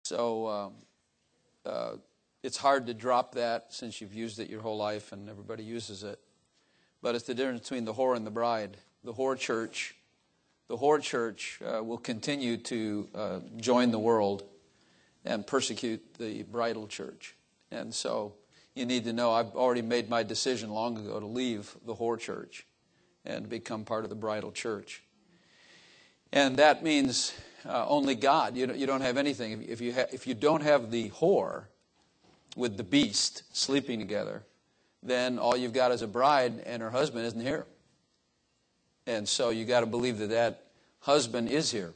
So it's hard to drop that since you've used it your whole life and everybody uses it. But it's the difference between the whore and the bride. The whore church will continue to join the world and persecute the bridal church. And so you need to know I've already made my decision long ago to leave the whore church and become part of the bridal church. And that means only God. You don't have anything. If you don't have the whore with the beast sleeping together, then all you've got is a bride and her husband isn't here. And so you got to believe that husband is here.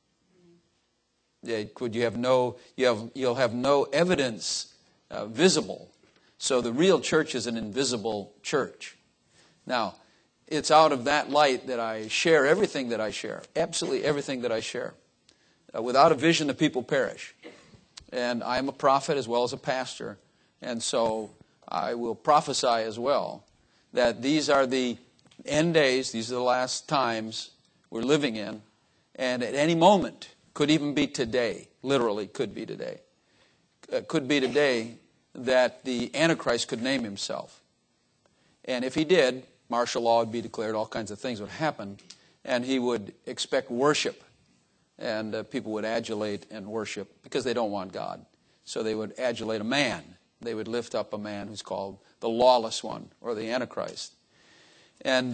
You'll have no evidence visible. So the real church is an invisible church. Now, it's out of that light that I share everything that I share. Absolutely everything that I share. Without a vision, the people perish. And I am a prophet as well as a pastor. And so I will prophesy as well that these are the end days. These are the last times we're living in. And at any moment, could even be today, literally could be today. Could be today that the Antichrist could name himself. And if he did, martial law would be declared, all kinds of things would happen, and he would expect worship. And people would adulate and worship because they don't want God. So they would adulate a man. They would lift up a man who's called the lawless one or the Antichrist. And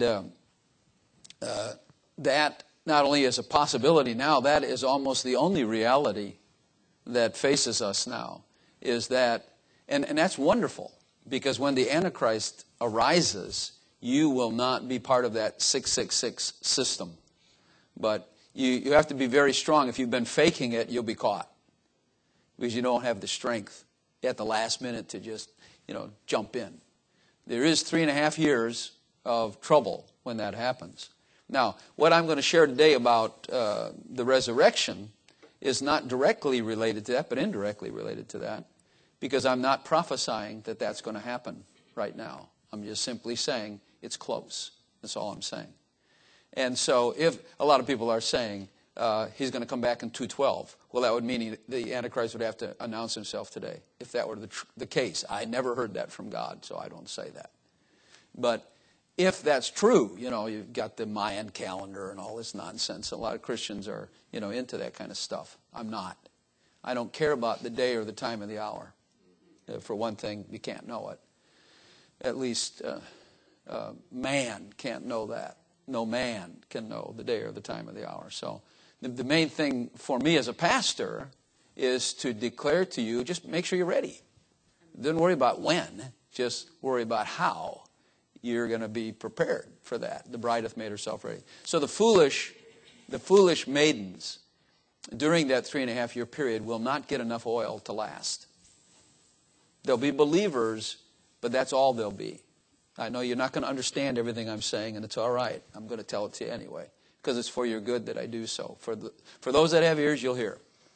that not only is a possibility now, that is almost the only reality that faces us now, is that, and that's wonderful, because when the Antichrist arises, you will not be part of that 666 system. But you have to be very strong. If you've been faking it, you'll be caught, because you don't have the strength at the last minute to just, jump in. There is 3.5 years of trouble when that happens. Now, what I'm going to share today about the resurrection is not directly related to that, but indirectly related to that, because I'm not prophesying that that's going to happen right now. I'm just simply saying it's close. That's all I'm saying. And so if a lot of people are saying he's going to come back in 2:12, well, that would mean the Antichrist would have to announce himself today, if that were the case. I never heard that from God, so I don't say that. But if that's true, you've got the Mayan calendar and all this nonsense. A lot of Christians are, into that kind of stuff. I'm not. I don't care about the day or the time of the hour. For one thing, you can't know it. At least man can't know that. No man can know the day or the time of the hour. So the main thing for me as a pastor is to declare to you, just make sure you're ready. Don't worry about when. Just worry about how you're going to be prepared for that. The bride hath made herself ready. So the foolish maidens during that 3.5 year period will not get enough oil to last. They'll be believers, but that's all they'll be. I know you're not going to understand everything I'm saying, and it's all right. I'm going to tell it to you anyway, because it's for your good that I do so. For those that have ears, you'll hear.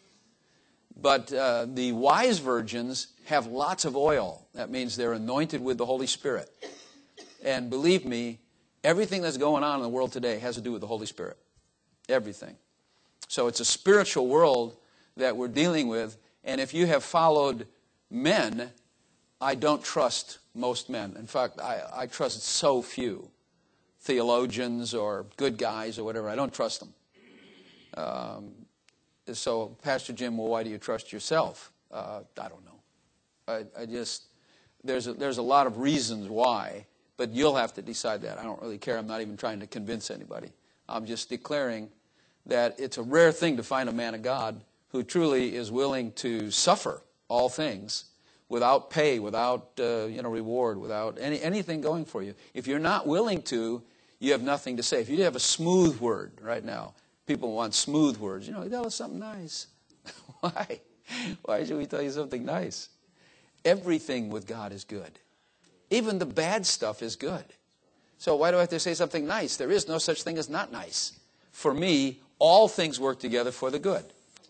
But the wise virgins have lots of oil. That means they're anointed with the Holy Spirit. And believe me, everything that's going on in the world today has to do with the Holy Spirit. Everything. So it's a spiritual world that we're dealing with. And if you have followed men, I don't trust most men. In fact, I trust so few theologians or good guys or whatever. I don't trust them. So, Pastor Jim, well, why do you trust yourself? I don't know. I just, there's a lot of reasons why, but you'll have to decide that. I don't really care. I'm not even trying to convince anybody. I'm just declaring that it's a rare thing to find a man of God who truly is willing to suffer all things without pay, without reward, without anything going for you. If you're not willing to, you have nothing to say. If you have a smooth word right now, people want smooth words. Tell us something nice. Why? Why should we tell you something nice? Everything with God is good. Even the bad stuff is good. So why do I have to say something nice? There is no such thing as not nice. For me, all things work together for the good.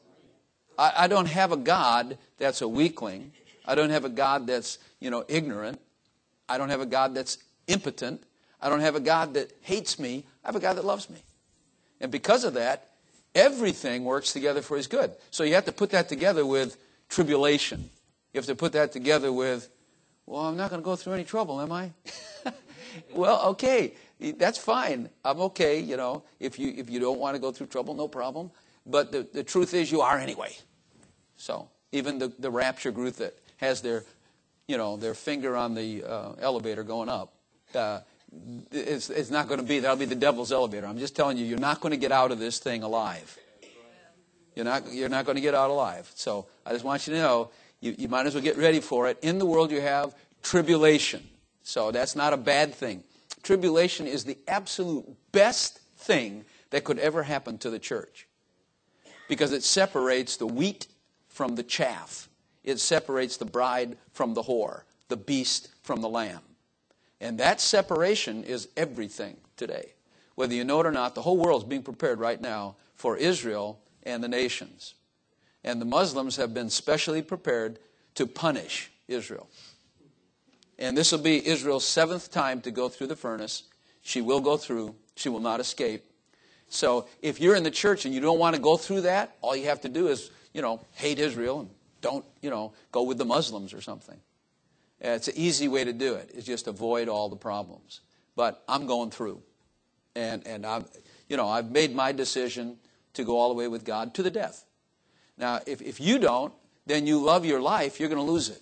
I don't have a God that's a weakling. I don't have a God that's, ignorant. I don't have a God that's impotent. I don't have a God that hates me. I have a God that loves me. And because of that, everything works together for his good. So you have to put that together with tribulation. You have to put that together with, well, I'm not going to go through any trouble, am I? Well, okay, that's fine. I'm okay, if you don't want to go through trouble, no problem. But the truth is you are anyway. So even the rapture group that has their finger on the elevator going up, it's not going to be, that'll be the devil's elevator. I'm just telling you, you're not going to get out of this thing alive. You're not going to get out alive. So I just want you to know, you might as well get ready for it. In the world you have tribulation. So that's not a bad thing. Tribulation is the absolute best thing that could ever happen to the church. Because it separates the wheat from the chaff. It separates the bride from the whore, the beast from the lamb. And that separation is everything today. Whether you know it or not, the whole world is being prepared right now for Israel and the nations. And the Muslims have been specially prepared to punish Israel. And this will be Israel's 7th time to go through the furnace. She will go through. She will not escape. So if you're in the church and you don't want to go through that, all you have to do is, hate Israel and don't, go with the Muslims or something. It's an easy way to do it. It's just avoid all the problems. But I'm going through. And I've made my decision to go all the way with God to the death. Now, if you don't, then you love your life, you're going to lose it.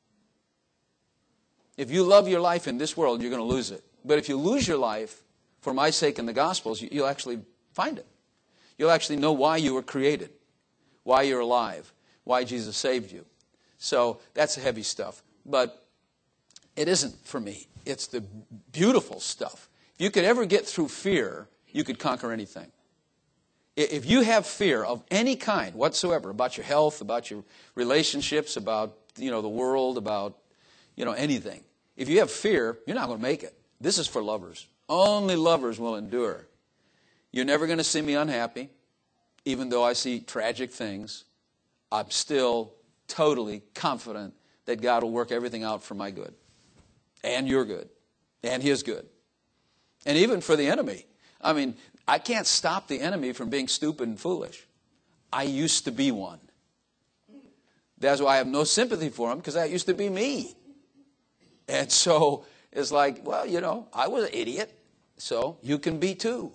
If you love your life in this world, you're going to lose it. But if you lose your life for my sake in the Gospels, you'll actually find it. You'll actually know why you were created, why you're alive, why Jesus saved you. So that's heavy stuff. But it isn't for me. It's the beautiful stuff. If you could ever get through fear, you could conquer anything. If you have fear of any kind whatsoever, about your health, about your relationships, about the world, about anything, if you have fear, you're not going to make it. This is for lovers. Only lovers will endure. You're never going to see me unhappy, even though I see tragic things. I'm still totally confident that God will work everything out for my good, and your good, and His good, and even for the enemy. I mean, I can't stop the enemy from being stupid and foolish. I used to be one. That's why I have no sympathy for him, because that used to be me. And so it's like, well, I was an idiot, so you can be too.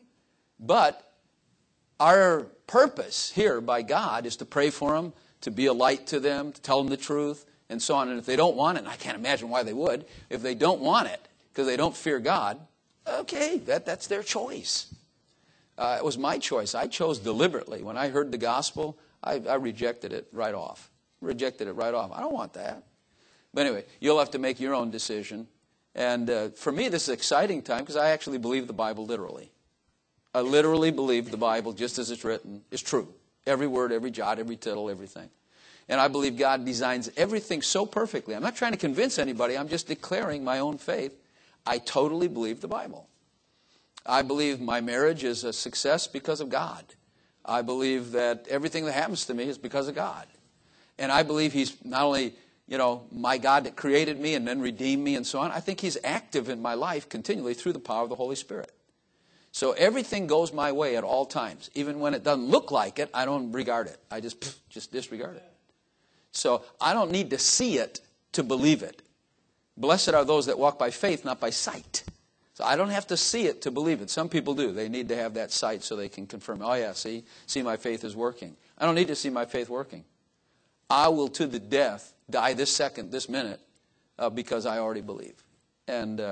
But our purpose here by God is to pray for them, to be a light to them, to tell them the truth, and so on. And if they don't want it, and I can't imagine why they would, if they don't want it because they don't fear God, okay, that's their choice. It was my choice. I chose deliberately. When I heard the gospel, I rejected it right off. Rejected it right off. I don't want that. But anyway, you'll have to make your own decision. And for me, this is an exciting time because I actually believe the Bible literally. I literally believe the Bible, just as it's written, is true. Every word, every jot, every tittle, everything. And I believe God designs everything so perfectly. I'm not trying to convince anybody. I'm just declaring my own faith. I totally believe the Bible. I believe my marriage is a success because of God. I believe that everything that happens to me is because of God. And I believe He's not only, my God that created me and then redeemed me and so on. I think He's active in my life continually through the power of the Holy Spirit. So everything goes my way at all times. Even when it doesn't look like it, I don't regard it. I just disregard it. So I don't need to see it to believe it. Blessed are those that walk by faith, not by sight. So I don't have to see it to believe it. Some people do. They need to have that sight so they can confirm, oh yeah, see my faith is working. I don't need to see my faith working. I will to the death die this second, this minute, because I already believe. And,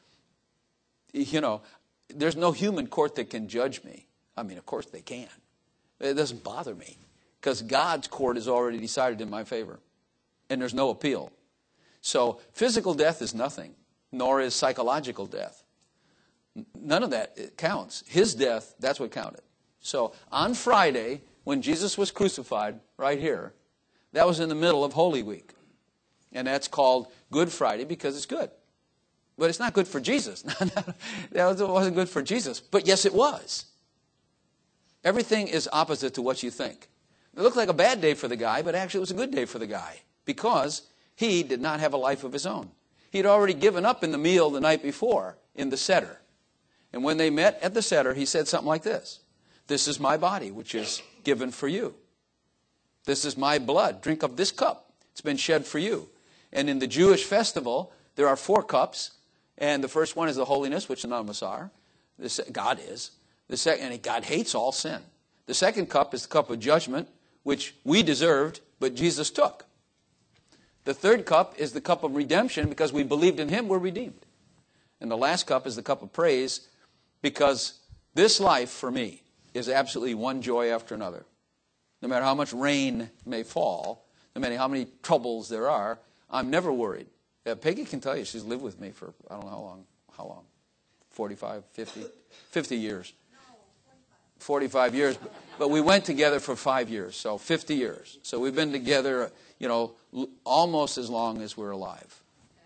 there's no human court that can judge me. I mean, of course they can. It doesn't bother me because God's court is already decided in my favor. And there's no appeal. So physical death is nothing, nor is psychological death. None of that counts. His death, that's what counted. So on Friday, when Jesus was crucified, right here, that was in the middle of Holy Week. And that's called Good Friday because it's good. But it's not good for Jesus. That wasn't good for Jesus. But yes, it was. Everything is opposite to what you think. It looked like a bad day for the guy, but actually it was a good day for the guy because he did not have a life of his own. He'd already given up in the meal the night before in the Seder. And when they met at the Seder, he said something like this: "This is my body, which is given for you." This is my blood. Drink of this cup. It's been shed for you. And in the Jewish festival, there are 4 cups. And the first one is the holiness, which none of us are. God is. The second, and God hates all sin. The second cup is the cup of judgment, which we deserved, but Jesus took. The third cup is the cup of redemption. Because we believed in him, we're redeemed. And the last cup is the cup of praise, because this life for me is absolutely one joy after another. No matter how much rain may fall, no matter how many troubles there are, I'm never worried. Peggy can tell you, she's lived with me for, I don't know how long, 45, 50 years. 45 years, but we went together for 5 years, so 50 years. So we've been together, almost as long as we're alive.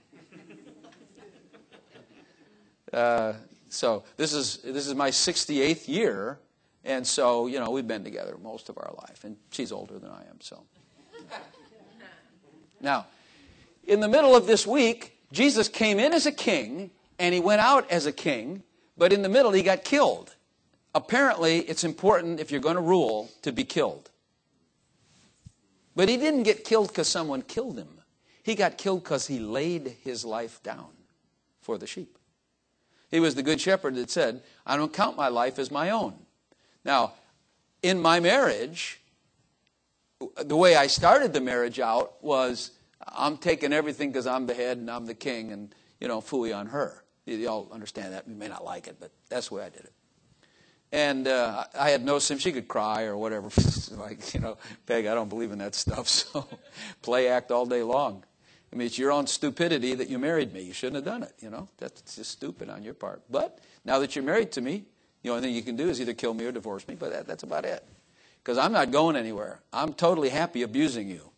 So this is my 68th year, and so, we've been together most of our life, and she's older than I am, so. Now, in the middle of this week, Jesus came in as a king, and he went out as a king, but in the middle he got killed. Apparently, it's important, if you're going to rule, to be killed. But he didn't get killed because someone killed him. He got killed because he laid his life down for the sheep. He was the good shepherd that said, I don't count my life as my own. Now, in my marriage, the way I started the marriage out was, I'm taking everything because I'm the head and I'm the king, and, phooey on her. You all understand that. You may not like it, but that's the way I did it. And I had no sympathy. She could cry or whatever. Peg, I don't believe in that stuff. So play act all day long. I mean, it's your own stupidity that you married me. You shouldn't have done it, That's just stupid on your part. But now that you're married to me, the only thing you can do is either kill me or divorce me. But that's about it. Because I'm not going anywhere. I'm totally happy abusing you.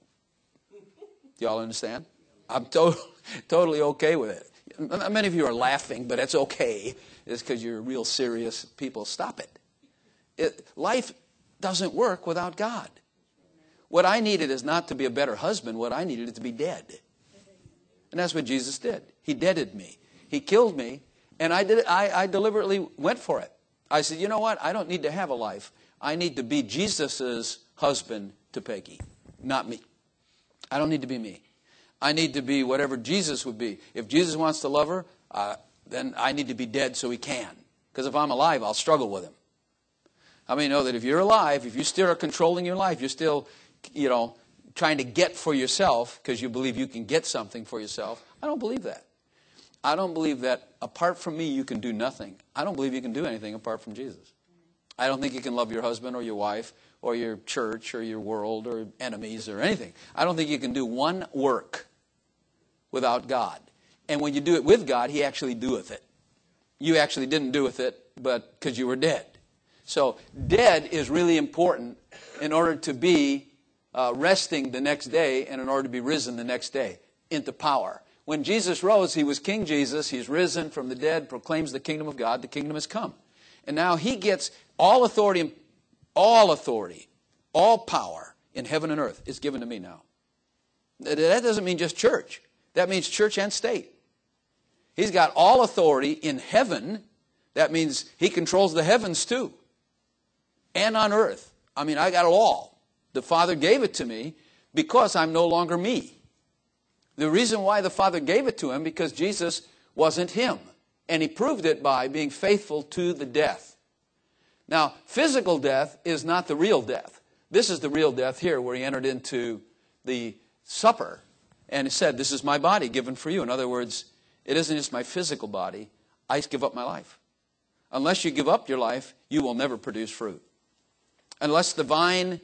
Do y'all understand? I'm totally okay with it. Many of you are laughing, but it's okay. It's because you're real serious people. Stop it. Life doesn't work without God. What I needed is not to be a better husband. What I needed is to be dead. And that's what Jesus did. He deaded me. He killed me, and I deliberately went for it. I said, you know what? I don't need to have a life. I need to be Jesus's husband to Peggy, not me. I don't need to be me. I need to be whatever Jesus would be. If Jesus wants to love her, then I need to be dead so he can. Because if I'm alive, I'll struggle with him. How many know that if you're alive, if you still are controlling your life, you're still, trying to get for yourself because you believe you can get something for yourself? I don't believe that. I don't believe that apart from me you can do nothing. I don't believe you can do anything apart from Jesus. I don't think you can love your husband or your wife or your church or your world or enemies or anything. I don't think you can do one work without God. And when you do it with God, he actually doeth it. You actually didn't do with it, but because you were dead. So dead is really important in order to be resting the next day and in order to be risen the next day into power. When Jesus rose, he was King Jesus. He's risen from the dead, proclaims the kingdom of God. The kingdom has come. And now he gets all authority, all power in heaven and earth is given to me now. That doesn't mean just church. That means church and state. He's got all authority in heaven. That means he controls the heavens too. And on earth. I mean, I got it all. The Father gave it to me because I'm no longer me. The reason why the Father gave it to him, because Jesus wasn't him. And he proved it by being faithful to the death. Now, physical death is not the real death. This is the real death here, where he entered into the supper and he said, this is my body given for you. In other words, it isn't just my physical body. I give up my life. Unless you give up your life, you will never produce fruit. Unless the vine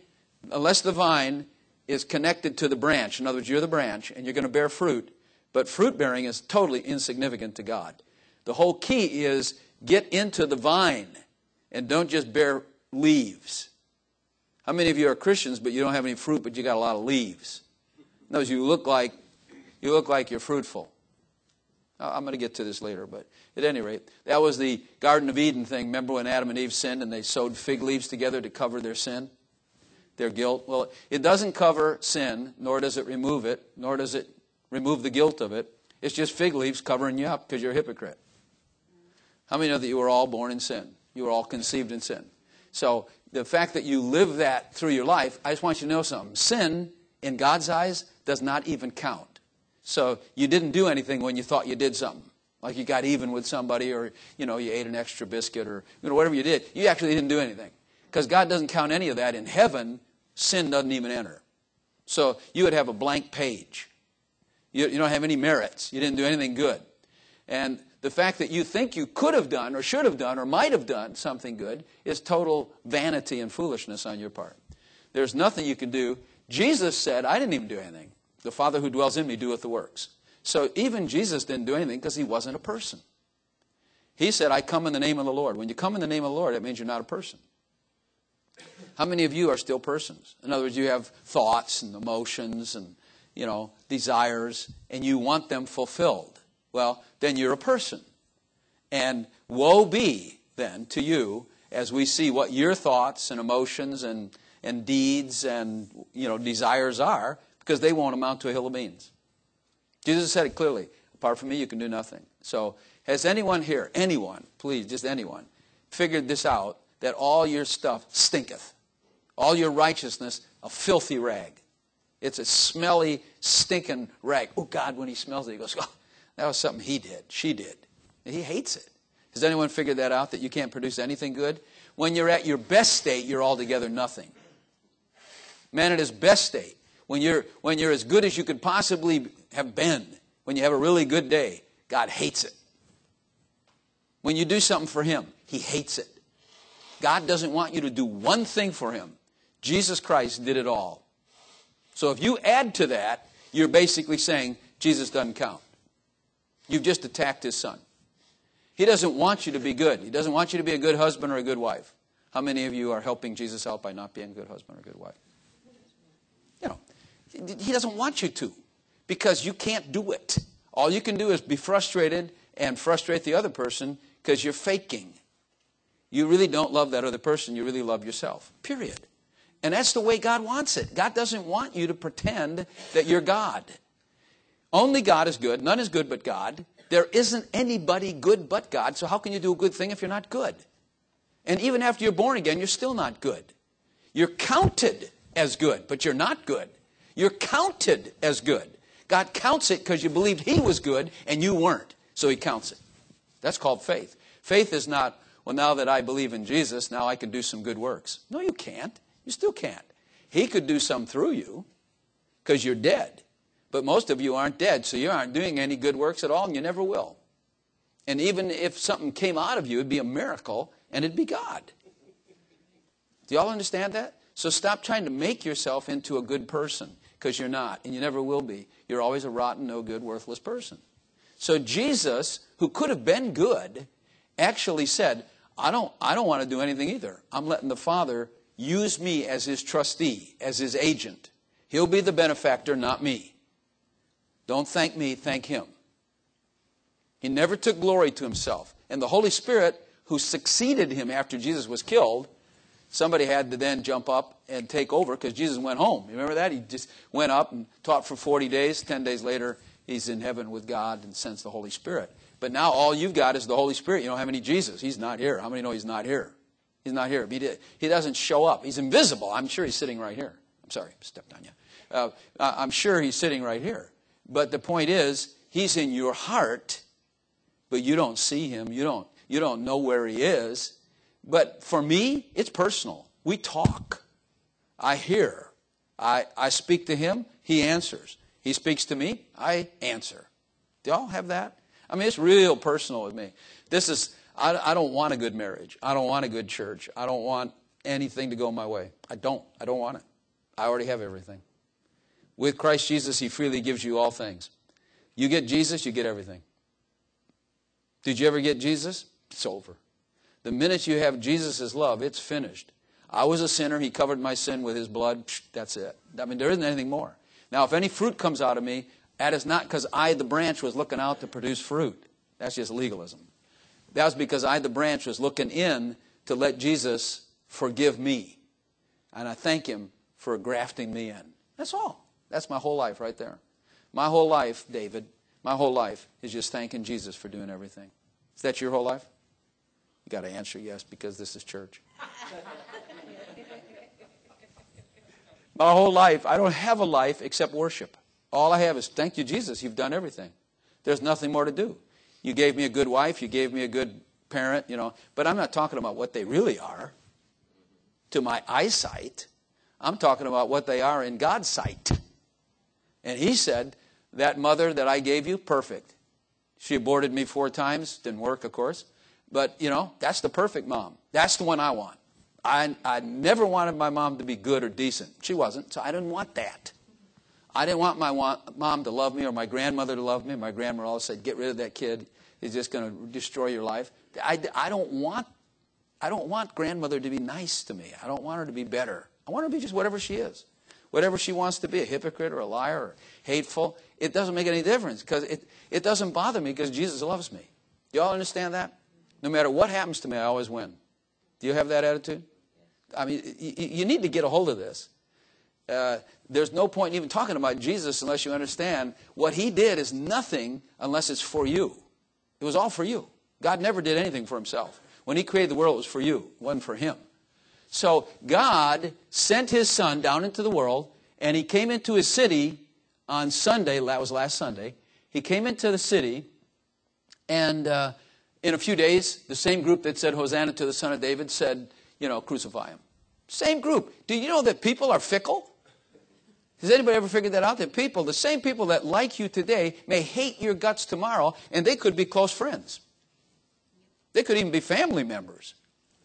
is connected to the branch. In other words, you're the branch and you're going to bear fruit. But fruit bearing is totally insignificant to God. The whole key is get into the vine and don't just bear leaves. How many of you are Christians but you don't have any fruit but you got a lot of leaves? In other words, you look like you're fruitful. I'm going to get to this later, but at any rate, that was the Garden of Eden thing. Remember when Adam and Eve sinned and they sewed fig leaves together to cover their sin, their guilt? Well, it doesn't cover sin, nor does it remove it, nor does it remove the guilt of it. It's just fig leaves covering you up because you're a hypocrite. How many know that you were all born in sin? You were all conceived in sin. So the fact that you live that through your life, I just want you to know something. Sin, in God's eyes, does not even count. So you didn't do anything when you thought you did something. Like you got even with somebody, or you ate an extra biscuit, or whatever you did. You actually didn't do anything. Because God doesn't count any of that. In heaven, sin doesn't even enter. So you would have a blank page. You don't have any merits. You didn't do anything good. And the fact that you think you could have done or should have done or might have done something good is total vanity and foolishness on your part. There's nothing you can do. Jesus said, I didn't even do anything. The Father who dwells in me doeth the works. So even Jesus didn't do anything because he wasn't a person. He said, I come in the name of the Lord. When you come in the name of the Lord, it means you're not a person. How many of you are still persons? In other words, you have thoughts and emotions and, desires, and you want them fulfilled. Well, then you're a person. And woe be, then, to you, as we see what your thoughts and emotions and deeds and, desires are, because they won't amount to a hill of beans. Jesus said it clearly. Apart from me, you can do nothing. So, has anyone here, please, just anyone, figured this out, that all your stuff stinketh? All your righteousness, a filthy rag. It's a smelly, stinking rag. Oh, God, when he smells it, he goes, oh, that was something he did, she did. He hates it. Has anyone figured that out, that you can't produce anything good? When you're at your best state, you're altogether nothing. Man, at his best state, when you're as good as you could possibly have been, when you have a really good day, God hates it. When you do something for him, he hates it. God doesn't want you to do one thing for him. Jesus Christ did it all. So if you add to that, you're basically saying Jesus doesn't count. You've just attacked his son. He doesn't want you to be good. He doesn't want you to be a good husband or a good wife. How many of you are helping Jesus out by not being a good husband or a good wife? He doesn't want you to, because you can't do it. All you can do is be frustrated and frustrate the other person because you're faking. You really don't love that other person. You really love yourself. Period. And that's the way God wants it. God doesn't want you to pretend that you're God. Only God is good. None is good but God. There isn't anybody good but God. So how can you do a good thing if you're not good? And even after you're born again, you're still not good. You're counted as good, but you're not good. You're counted as good. God counts it because you believed he was good and you weren't. So he counts it. That's called faith. Faith is not, well, now that I believe in Jesus, now I can do some good works. No, you can't. You still can't. He could do some through you because you're dead. But most of you aren't dead, so you aren't doing any good works at all, and you never will. And even if something came out of you, it'd be a miracle, and it'd be God. Do y'all understand that? So stop trying to make yourself into a good person, because you're not, and you never will be. You're always a rotten, no good, worthless person. So Jesus, who could have been good, actually said, I don't want to do anything either. I'm letting the Father use me as his trustee, as his agent. He'll be the benefactor, not me. Don't thank me, thank him. He never took glory to himself. And the Holy Spirit, who succeeded him after Jesus was killed, somebody had to then jump up and take over because Jesus went home. You remember that? He just went up and taught for 40 days. 10 days later, he's in heaven with God and sends the Holy Spirit. But now all you've got is the Holy Spirit. You don't have any Jesus. He's not here. How many know he's not here? He's not here. He doesn't show up. He's invisible. I'm sure he's sitting right here. I'm sorry, stepped on you. I'm sure he's sitting right here. But the point is, he's in your heart, but you don't see him. You don't know where he is. But for me, it's personal. We talk. I hear. I speak to him. He answers. He speaks to me. I answer. Do y'all have that? I mean, it's real personal with me. I don't want a good marriage. I don't want a good church. I don't want anything to go my way. I don't want it. I already have everything. With Christ Jesus, he freely gives you all things. You get Jesus, you get everything. Did you ever get Jesus? It's over. The minute you have Jesus' love, it's finished. I was a sinner. He covered my sin with his blood. That's it. I mean, there isn't anything more. Now, if any fruit comes out of me, that is not because I, the branch, was looking out to produce fruit. That's just legalism. That was because I, the branch, was looking in to let Jesus forgive me. And I thank him for grafting me in. That's all. That's my whole life right there. My whole life, David, my whole life is just thanking Jesus for doing everything. Is that your whole life? You got to answer yes, because this is church. My whole life, I don't have a life except worship. All I have is, thank you, Jesus, you've done everything. There's nothing more to do. You gave me a good wife, you gave me a good parent, but I'm not talking about what they really are to my eyesight. I'm talking about what they are in God's sight. And he said, that mother that I gave you, perfect. She aborted me 4 times. Didn't work, of course. But, that's the perfect mom. That's the one I want. I never wanted my mom to be good or decent. She wasn't, so I didn't want that. I didn't want my mom to love me or my grandmother to love me. My grandmother always said, get rid of that kid. He's just going to destroy your life. I don't want grandmother to be nice to me. I don't want her to be better. I want her to be just whatever she is. Whatever she wants to be, a hypocrite or a liar or hateful, it doesn't make any difference because it doesn't bother me because Jesus loves me. Do you all understand that? No matter what happens to me, I always win. Do you have that attitude? I mean, you need to get a hold of this. There's no point in even talking about Jesus unless you understand what he did is nothing unless it's for you. It was all for you. God never did anything for himself. When he created the world, it was for you. It wasn't for him. So God sent his son down into the world, and he came into his city on Sunday. That was last Sunday. He came into the city, and in a few days, the same group that said, Hosanna to the Son of David, said, crucify him. Same group. Do you know that people are fickle? Has anybody ever figured that out? That people, the same people that like you today, may hate your guts tomorrow, and they could be close friends. They could even be family members.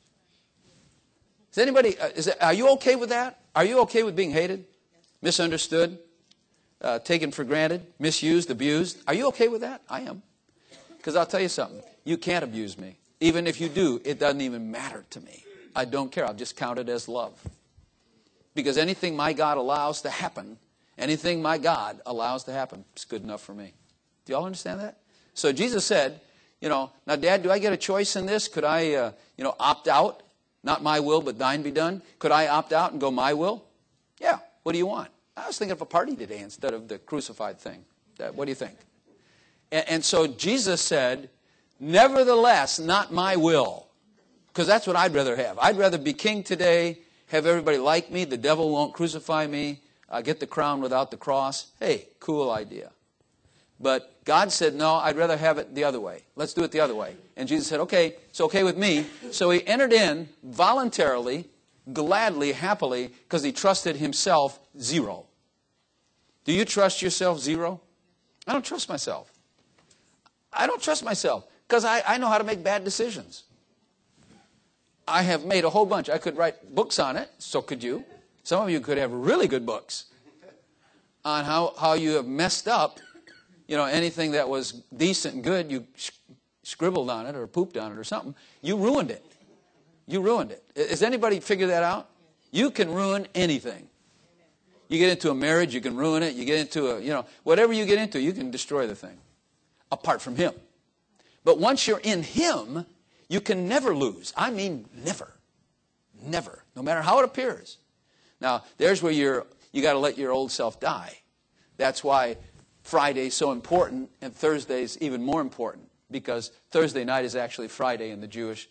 Is anybody? Are you okay with that? Are you okay with being hated, misunderstood, taken for granted, misused, abused? Are you okay with that? I am. Because I'll tell you something. You can't abuse me. Even if you do, it doesn't even matter to me. I don't care. I'll just count it as love. Because anything my God allows to happen, anything my God allows to happen, is good enough for me. Do you all understand that? So Jesus said, now, Dad, do I get a choice in this? Could I, opt out? Not my will, but thine be done. Could I opt out and go my will? Yeah. What do you want? I was thinking of a party today instead of the crucified thing. What do you think? And so Jesus said, nevertheless, not my will. Because that's what I'd rather have. I'd rather be king today, have everybody like me, the devil won't crucify me, get the crown without the cross. Hey, cool idea. But God said, no, I'd rather have it the other way. Let's do it the other way. And Jesus said, okay, it's okay with me. So he entered in voluntarily, gladly, happily, because he trusted himself 0. Do you trust yourself 0? I don't trust myself. I don't trust myself because I know how to make bad decisions. I have made a whole bunch. I could write books on it. So could you. Some of you could have really good books on how you have messed up. Anything that was decent and good, you scribbled on it or pooped on it or something. You ruined it. You ruined it. Has anybody figured that out? You can ruin anything. You get into a marriage, you can ruin it. You get into whatever you get into, you can destroy the thing. Apart from him. But once you're in him, you can never lose. I mean, never. Never. No matter how it appears. Now, there's where you got to let your old self die. That's why Friday's so important and Thursday's even more important because Thursday night is actually Friday in the Jewish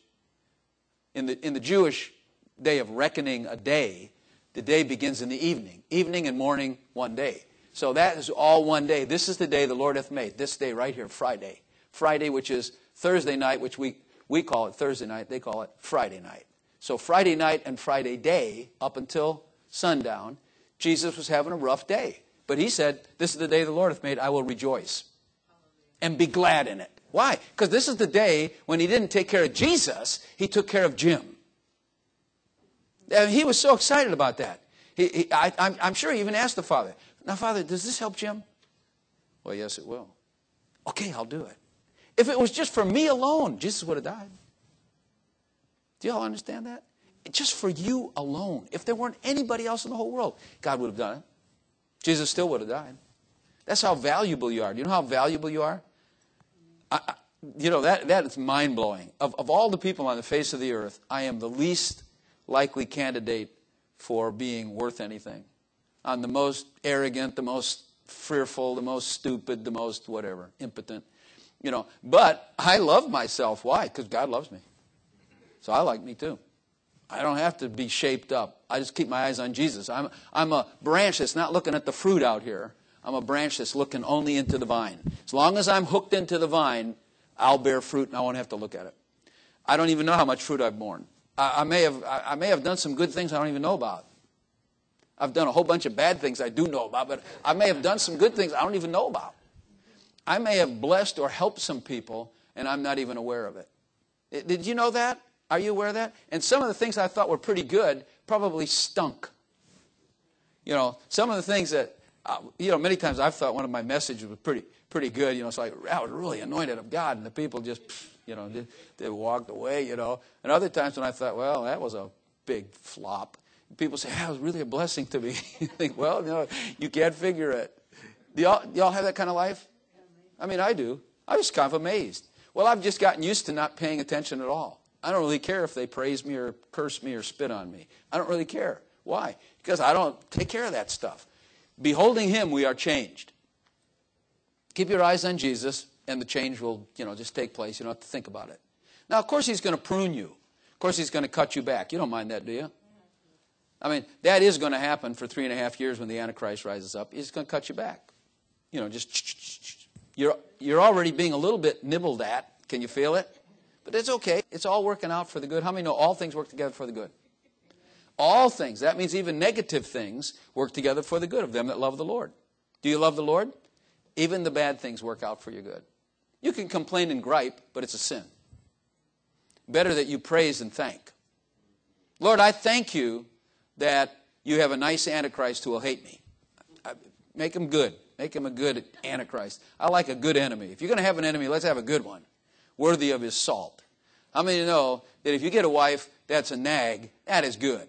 day of reckoning a day. The day begins in the evening. Evening and morning, one day. So that is all one day. This is the day the Lord hath made. This day right here, Friday. Friday, which is Thursday night, which we call it Thursday night. They call it Friday night. So Friday night and Friday day, up until sundown, Jesus was having a rough day. But he said, this is the day the Lord hath made. I will rejoice and be glad in it. Why? Because this is the day when he didn't take care of Jesus. He took care of Jim. And he was so excited about that. I'm sure he even asked the Father, now, Father, does this help Jim? Well, yes, it will. Okay, I'll do it. If it was just for me alone, Jesus would have died. Do you all understand that? Just for you alone. If there weren't anybody else in the whole world, God would have done it. Jesus still would have died. That's how valuable you are. Do you know how valuable you are? That is mind-blowing. Of all the people on the face of the earth, I am the least likely candidate for being worth anything. I'm the most arrogant, the most fearful, the most stupid, the most whatever, impotent. But I love myself. Why? Because God loves me. So I like me too. I don't have to be shaped up. I just keep my eyes on Jesus. I'm a branch that's not looking at the fruit out here. I'm a branch that's looking only into the vine. As long as I'm hooked into the vine, I'll bear fruit and I won't have to look at it. I don't even know how much fruit I've borne. I may have done some good things I don't even know about. I've done a whole bunch of bad things I do know about, but I may have done some good things I don't even know about. I may have blessed or helped some people, and I'm not even aware of it. Did you know that? Are you aware of that? And some of the things I thought were pretty good probably stunk. Some of the things that, many times I've thought one of my messages was pretty good. It's like, I was really anointed of God, and the people just, they walked away, And other times when I thought, well, that was a big flop. People say, that was really a blessing to me. You think, well, you can't figure it. Do y'all have that kind of life? I mean, I do. I was kind of amazed. Well, I've just gotten used to not paying attention at all. I don't really care if they praise me or curse me or spit on me. I don't really care. Why? Because I don't take care of that stuff. Beholding him, we are changed. Keep your eyes on Jesus, and the change will, just take place. You don't have to think about it. Now, of course, he's going to prune you. Of course, he's going to cut you back. You don't mind that, do you? I mean, that is going to happen for 3.5 years when the Antichrist rises up. He's going to cut you back. You're already being a little bit nibbled at. Can you feel it? But it's okay. It's all working out for the good. How many know all things work together for the good? All things. That means even negative things work together for the good of them that love the Lord. Do you love the Lord? Even the bad things work out for your good. You can complain and gripe, but it's a sin. Better that you praise and thank. Lord, I thank you that you have a nice Antichrist who will hate me. Make him good. Make him a good Antichrist. I like a good enemy. If you're going to have an enemy, let's have a good one, worthy of his salt. How many know that if you get a wife that's a nag, that is good?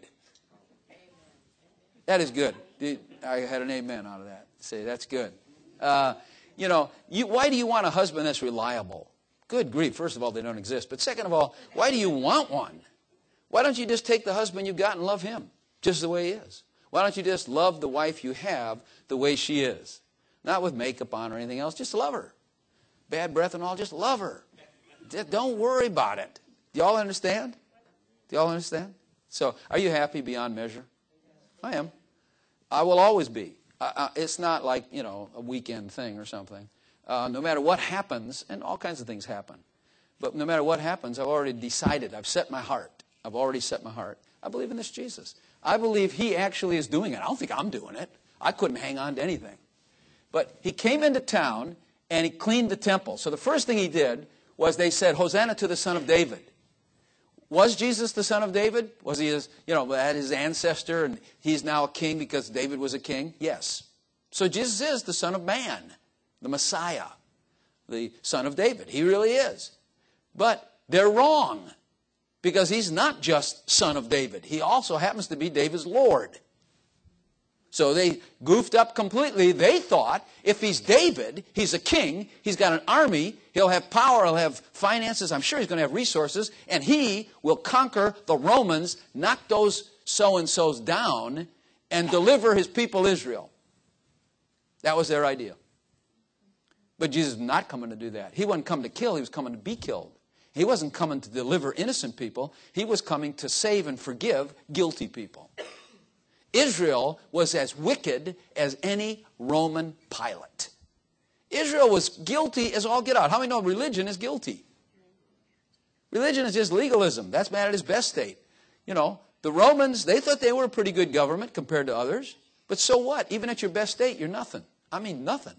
That is good. I had an amen out of that. Say, that's good. Why do you want a husband that's reliable? Good grief. First of all, they don't exist. But second of all, why do you want one? Why don't you just take the husband you got and love him just the way he is? Why don't you just love the wife you have the way she is? Not with makeup on or anything else. Just love her. Bad breath and all, just love her. Don't worry about it. Do y'all understand? Do y'all understand? So, are you happy beyond measure? I am. I will always be. It's not like, a weekend thing or something. No matter what happens, and all kinds of things happen. But no matter what happens, I've already decided. I've set my heart. I've already set my heart. I believe in this Jesus. I believe he actually is doing it. I don't think I'm doing it. I couldn't hang on to anything. But he came into town and he cleaned the temple. So the first thing he did was they said, Hosanna to the Son of David. Was Jesus the son of David? Was he his ancestor and he's now a king because David was a king? Yes. So Jesus is the Son of Man, the Messiah, the Son of David. He really is. But they're wrong because he's not just Son of David. He also happens to be David's Lord. So they goofed up completely. They thought if he's David, he's a king, he's got an army, he'll have power, he'll have finances, I'm sure he's going to have resources, and he will conquer the Romans, knock those so-and-sos down, and deliver his people Israel. That was their idea. But Jesus was not coming to do that. He wasn't coming to kill, he was coming to be killed. He wasn't coming to deliver innocent people, he was coming to save and forgive guilty people. Israel was as wicked as any Roman pilot. Israel was guilty as all get out. How many know religion is guilty? Religion is just legalism. That's man at his best state. The Romans, they thought they were a pretty good government compared to others. But so what? Even at your best state, you're nothing. I mean nothing.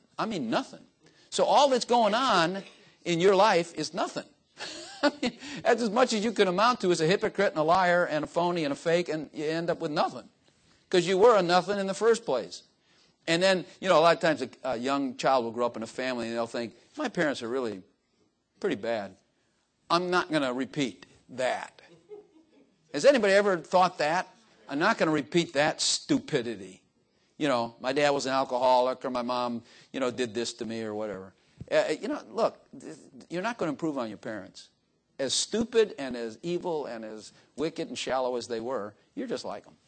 So all that's going on in your life is nothing. That's as much as you can amount to as a hypocrite and a liar and a phony and a fake, and you end up with nothing. Because you were a nothing in the first place. And then, a lot of times a young child will grow up in a family and they'll think, my parents are really pretty bad. I'm not going to repeat that. Has anybody ever thought that? I'm not going to repeat that stupidity. My dad was an alcoholic or my mom, did this to me or whatever. Look, you're not going to improve on your parents. As stupid and as evil and as wicked and shallow as they were, you're just like them.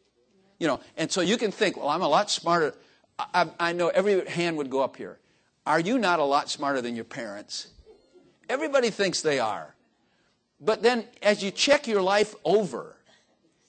And so you can think, well, I'm a lot smarter. I know every hand would go up here. Are you not a lot smarter than your parents? Everybody thinks they are. But then as you check your life over,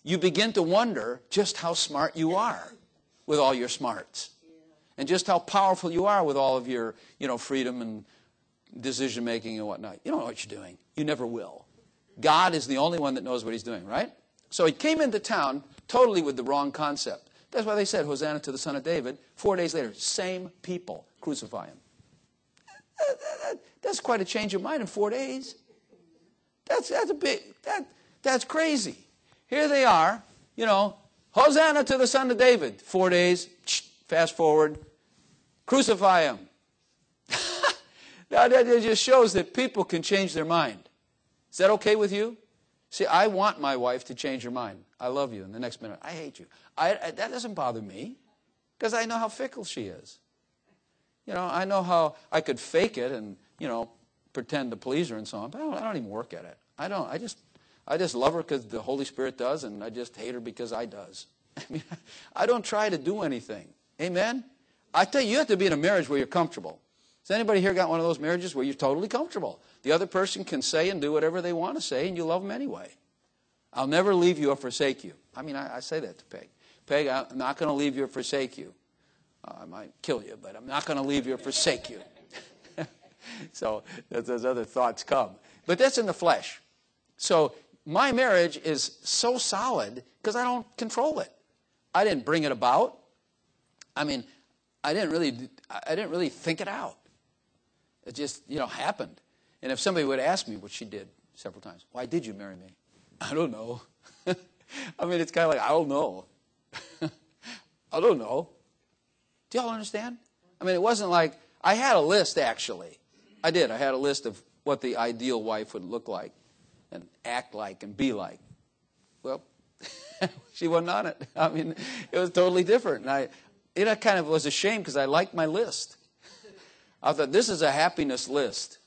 you begin to wonder just how smart you are with all your smarts. And just how powerful you are with all of your, freedom and decision making and whatnot. You don't know what you're doing. You never will. God is the only one that knows what he's doing, right? So he came into town totally with the wrong concept. That's why they said, Hosanna to the Son of David. 4 days later, same people crucify him. That's quite a change of mind in 4 days. That's crazy. Here they are, Hosanna to the Son of David. 4 days, fast forward, crucify him. Now, that just shows that people can change their mind. Is that okay with you? See, I want my wife to change her mind. I love you. In the next minute, I hate you. That doesn't bother me because I know how fickle she is. I know how I could fake it and, pretend to please her and so on, but I don't even work at it. I don't. I just love her because the Holy Spirit does, and I just hate her because I does. I don't try to do anything. Amen? I tell you, you have to be in a marriage where you're comfortable. Has anybody here got one of those marriages where you're totally comfortable? The other person can say and do whatever they want to say, and you love them anyway. I'll never leave you or forsake you. I say that to Peg. Peg, I'm not going to leave you or forsake you. I might kill you, but I'm not going to leave you or forsake you. So those other thoughts come. But that's in the flesh. So my marriage is so solid because I don't control it. I didn't bring it about. I didn't really think it out. It just, happened. And if somebody would ask me, which she did several times, why did you marry me? I don't know. It's kind of like, I don't know. I don't know. Do y'all understand? It wasn't like, I had a list, actually. I did. I had a list of what the ideal wife would look like and act like and be like. Well, she wasn't on it. It was totally different. And it kind of was a shame because I liked my list. I thought, this is a happiness list.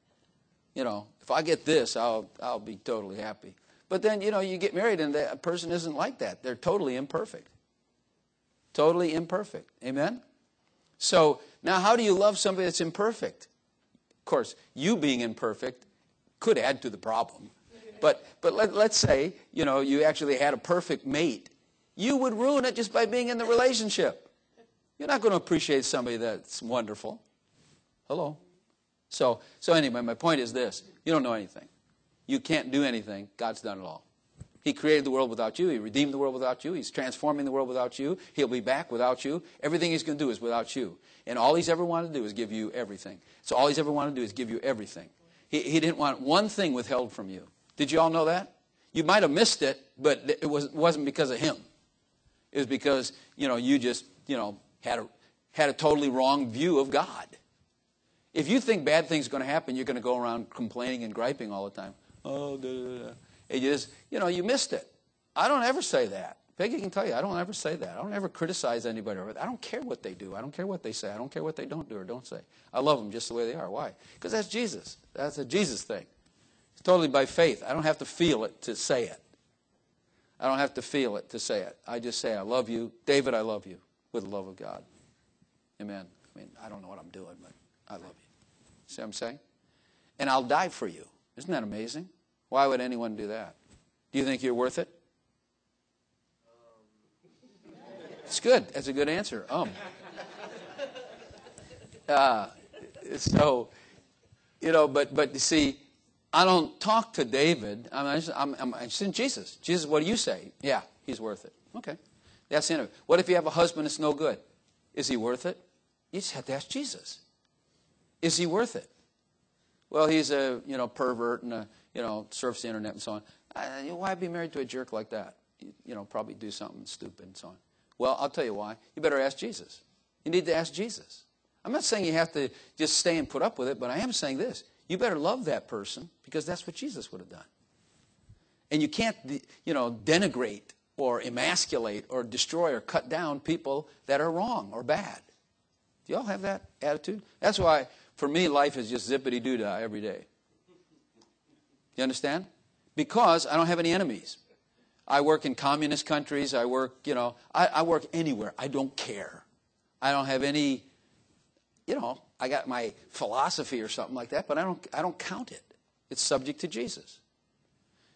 If I get this, I'll be totally happy. But then, you get married and that person isn't like that. They're totally imperfect. Totally imperfect. Amen? So, now how do you love somebody that's imperfect? Of course, you being imperfect could add to the problem. But let's say, you actually had a perfect mate. You would ruin it just by being in the relationship. You're not going to appreciate somebody that's wonderful. Hello? So anyway, my point is this. You don't know anything. You can't do anything. God's done it all. He created the world without you. He redeemed the world without you. He's transforming the world without you. He'll be back without you. Everything he's going to do is without you. And all he's ever wanted to do is give you everything. So all he's ever wanted to do is give you everything. He didn't want one thing withheld from you. Did you all know that? You might have missed it, but it wasn't because of him. It was because, you just, had a totally wrong view of God. If you think bad things are going to happen, you're going to go around complaining and griping all the time. Oh, da, da, da. And you just, you missed it. I don't ever say that. Peggy can tell you, I don't ever say that. I don't ever criticize anybody. I don't care what they do. I don't care what they say. I don't care what they don't do or don't say. I love them just the way they are. Why? Because that's Jesus. That's a Jesus thing. It's totally by faith. I don't have to feel it to say it. I don't have to feel it to say it. I just say, I love you. David, I love you with the love of God. Amen. I don't know what I'm doing, but I love you. See what I'm saying? And I'll die for you. Isn't that amazing? Why would anyone do that? Do you think you're worth it? It's good. That's a good answer. So, but you see, I don't talk to David. I'm in Jesus. Jesus, what do you say? Yeah, he's worth it. Okay. That's the end of it. What if you have a husband that's no good? Is he worth it? You just have to ask Jesus. Is he worth it? Well, he's a, pervert and surfs the internet and so on. Why be married to a jerk like that? Probably do something stupid and so on. Well, I'll tell you why. You better ask Jesus. You need to ask Jesus. I'm not saying you have to just stay and put up with it, but I am saying this. You better love that person because that's what Jesus would have done. And you can't, denigrate or emasculate or destroy or cut down people that are wrong or bad. Do y'all have that attitude? That's why, for me, life is just zippity-doo-dah every day. You understand? Because I don't have any enemies. I work in communist countries. I work, I work anywhere. I don't care. I don't have any, I got my philosophy or something like that, but I don't count it. It's subject to Jesus.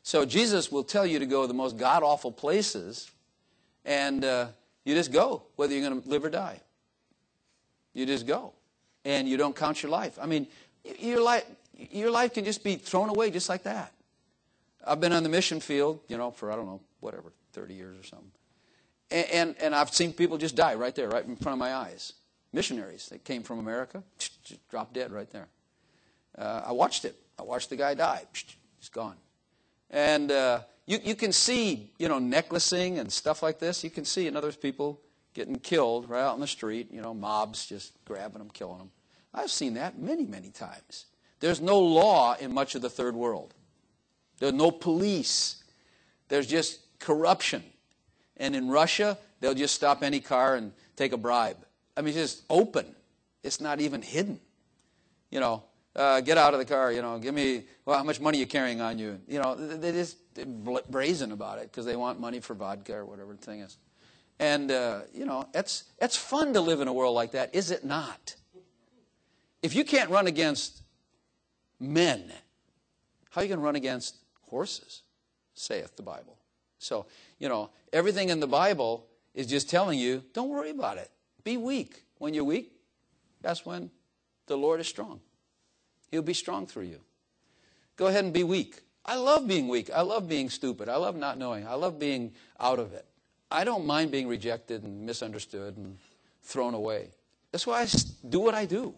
So Jesus will tell you to go to the most god-awful places, and you just go, whether you're going to live or die. You just go, and you don't count your life. I mean, your life can just be thrown away just like that. I've been on the mission field, for, 30 years or something. And I've seen people just die right there, right in front of my eyes. Missionaries that came from America, just dropped dead right there. I watched it. I watched the guy die. He's gone. And you can see, necklacing and stuff like this. You can see other people getting killed right out in the street, mobs just grabbing them, killing them. I've seen that many, many times. There's no law in much of the third world. There's no police. There's just corruption. And in Russia, they'll just stop any car and take a bribe. I mean, it's just open. It's not even hidden. Get out of the car, give me, how much money are you carrying on you? They're just brazen about it because they want money for vodka or whatever the thing is. And, it's fun to live in a world like that, is it not? If you can't run against men, how are you going to run against horses, saith the Bible? So, everything in the Bible is just telling you, don't worry about it. Be weak. When you're weak, that's when the Lord is strong. He'll be strong through you. Go ahead and be weak. I love being weak. I love being stupid. I love not knowing. I love being out of it. I don't mind being rejected and misunderstood and thrown away. That's why I do what I do.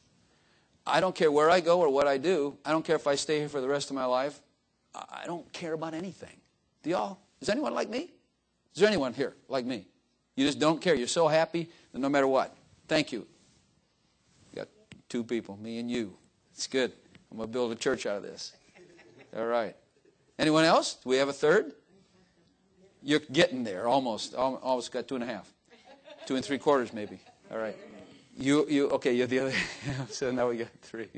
I don't care where I go or what I do. I don't care if I stay here for the rest of my life. I don't care about anything. Do y'all? Is anyone like me? Is there anyone here like me? You just don't care. You're so happy that no matter what. Thank you. You got two people, me and you. It's good. I'm going to build a church out of this. All right. Anyone else? Do we have a third? You're getting there, almost. Almost got 2.5. 2 3/4 maybe. All right. Okay, you're the other. So now we got 3.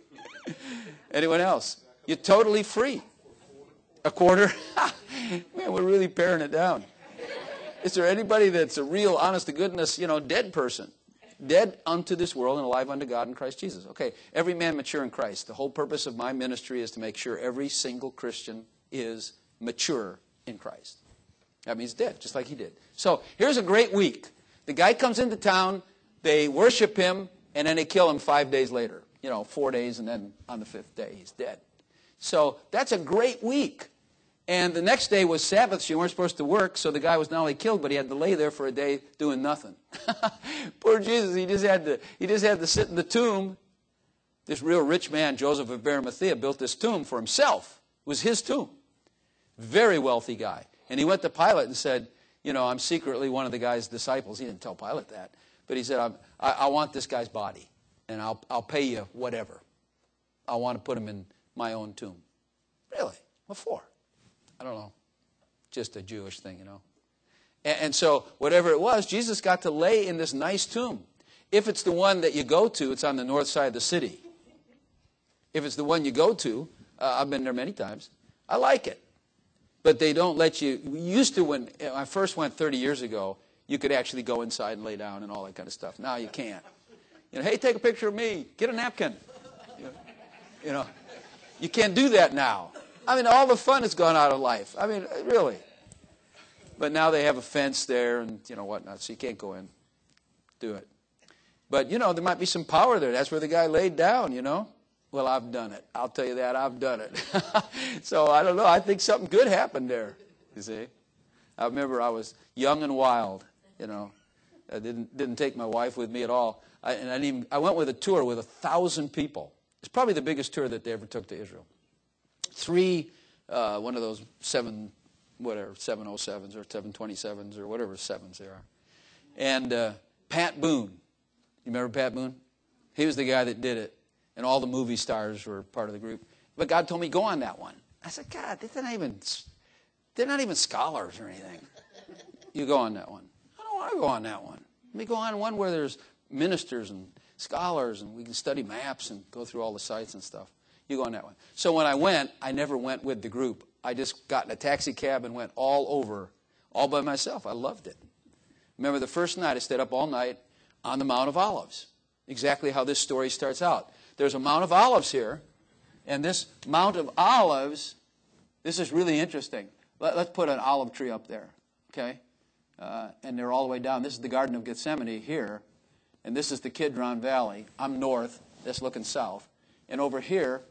Anyone else? You're totally free. 1/4? Man, we're really paring it down. Is there anybody that's a real, honest to goodness, dead person? Dead unto this world and alive unto God in Christ Jesus. Okay, every man mature in Christ. The whole purpose of my ministry is to make sure every single Christian is mature in Christ. That means dead, just like he did. So here's a great week. The guy comes into town, they worship him, and then they kill him 5 days later. 4 days, and then on the 5th day, he's dead. So that's a great week. And the next day was Sabbath, so you weren't supposed to work, so the guy was not only killed, but he had to lay there for a day doing nothing. Poor Jesus, he just had to sit in the tomb. This real rich man, Joseph of Arimathea, built this tomb for himself. It was his tomb. Very wealthy guy. And he went to Pilate and said, I'm secretly one of the guy's disciples. He didn't tell Pilate that. But he said, I want this guy's body, and I'll pay you whatever. I want to put him in my own tomb. Really? What for? I don't know. Just a Jewish thing, And so whatever it was, Jesus got to lay in this nice tomb. If it's the one that you go to, it's on the north side of the city. If it's the one you go to, I've been there many times, I like it. But they don't let you. We used to, when I first went 30 years ago, you could actually go inside and lay down and all that kind of stuff. Now you can't. Hey, take a picture of me. Get a napkin. You can't do that now. I mean, all the fun has gone out of life. I mean, really. But now they have a fence there and, whatnot, so you can't go in. Do it. But, there might be some power there. That's where the guy laid down, Well, I've done it. I'll tell you that. I've done it. So, I don't know. I think something good happened there, you see. I remember I was young and wild, I didn't take my wife with me at all. I went with a tour with 1,000 people. It's probably the biggest tour that they ever took to Israel. 3, one of those 707s or 727s or whatever 7s they are. And Pat Boone. You remember Pat Boone? He was the guy that did it. And all the movie stars were part of the group. But God told me, go on that one. I said, God, they're not even scholars or anything. You go on that one. I don't want to go on that one. Let me go on one where there's ministers and scholars and we can study maps and go through all the sites and stuff. You go on that one. So when I went, I never went with the group. I just got in a taxi cab and went all over, all by myself. I loved it. Remember the first night, I stayed up all night on the Mount of Olives. Exactly how this story starts out. There's a Mount of Olives here, and this Mount of Olives This is really interesting. Let's put an olive tree up there, okay? And they're all the way down. This is the Garden of Gethsemane here, and this is the Kidron Valley. I'm north. That's looking south. And over here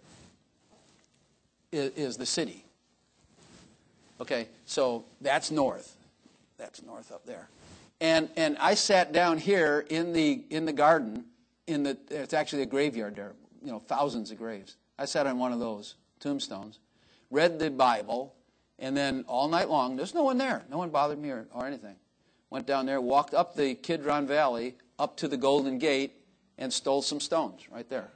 is the city. Okay, so that's north. That's north up there. And I sat down here in the garden. It's actually a graveyard there. You know, thousands of graves. I sat on one of those tombstones, read the Bible, and then all night long, there's no one there. No one bothered me or anything. Went down there, walked up the Kidron Valley, up to the Golden Gate, and stole some stones right there.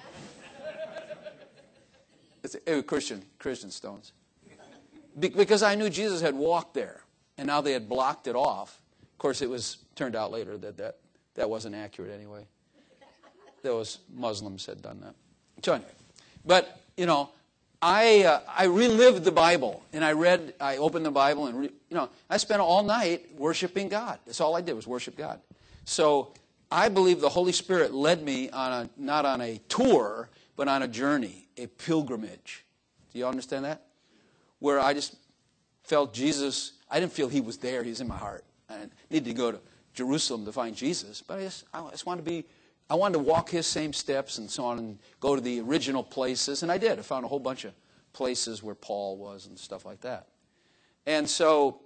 It was Christian stones. Because I knew Jesus had walked there, and now they had blocked it off. Of course, turned out later that wasn't accurate anyway. Those Muslims had done that. So anyway, but you know, I relived the Bible, and I opened the Bible, and I spent all night worshiping God. That's all I did was worship God. So I believe the Holy Spirit led me not on a tour, but on a journey, a pilgrimage. Do you understand that? Where I just felt Jesus. I didn't feel he was there. He was in my heart. I needed to go to Jerusalem to find Jesus, but I just wanted to be. I wanted to walk his same steps and so on and go to the original places, and I did. I found a whole bunch of places where Paul was and stuff like that. And so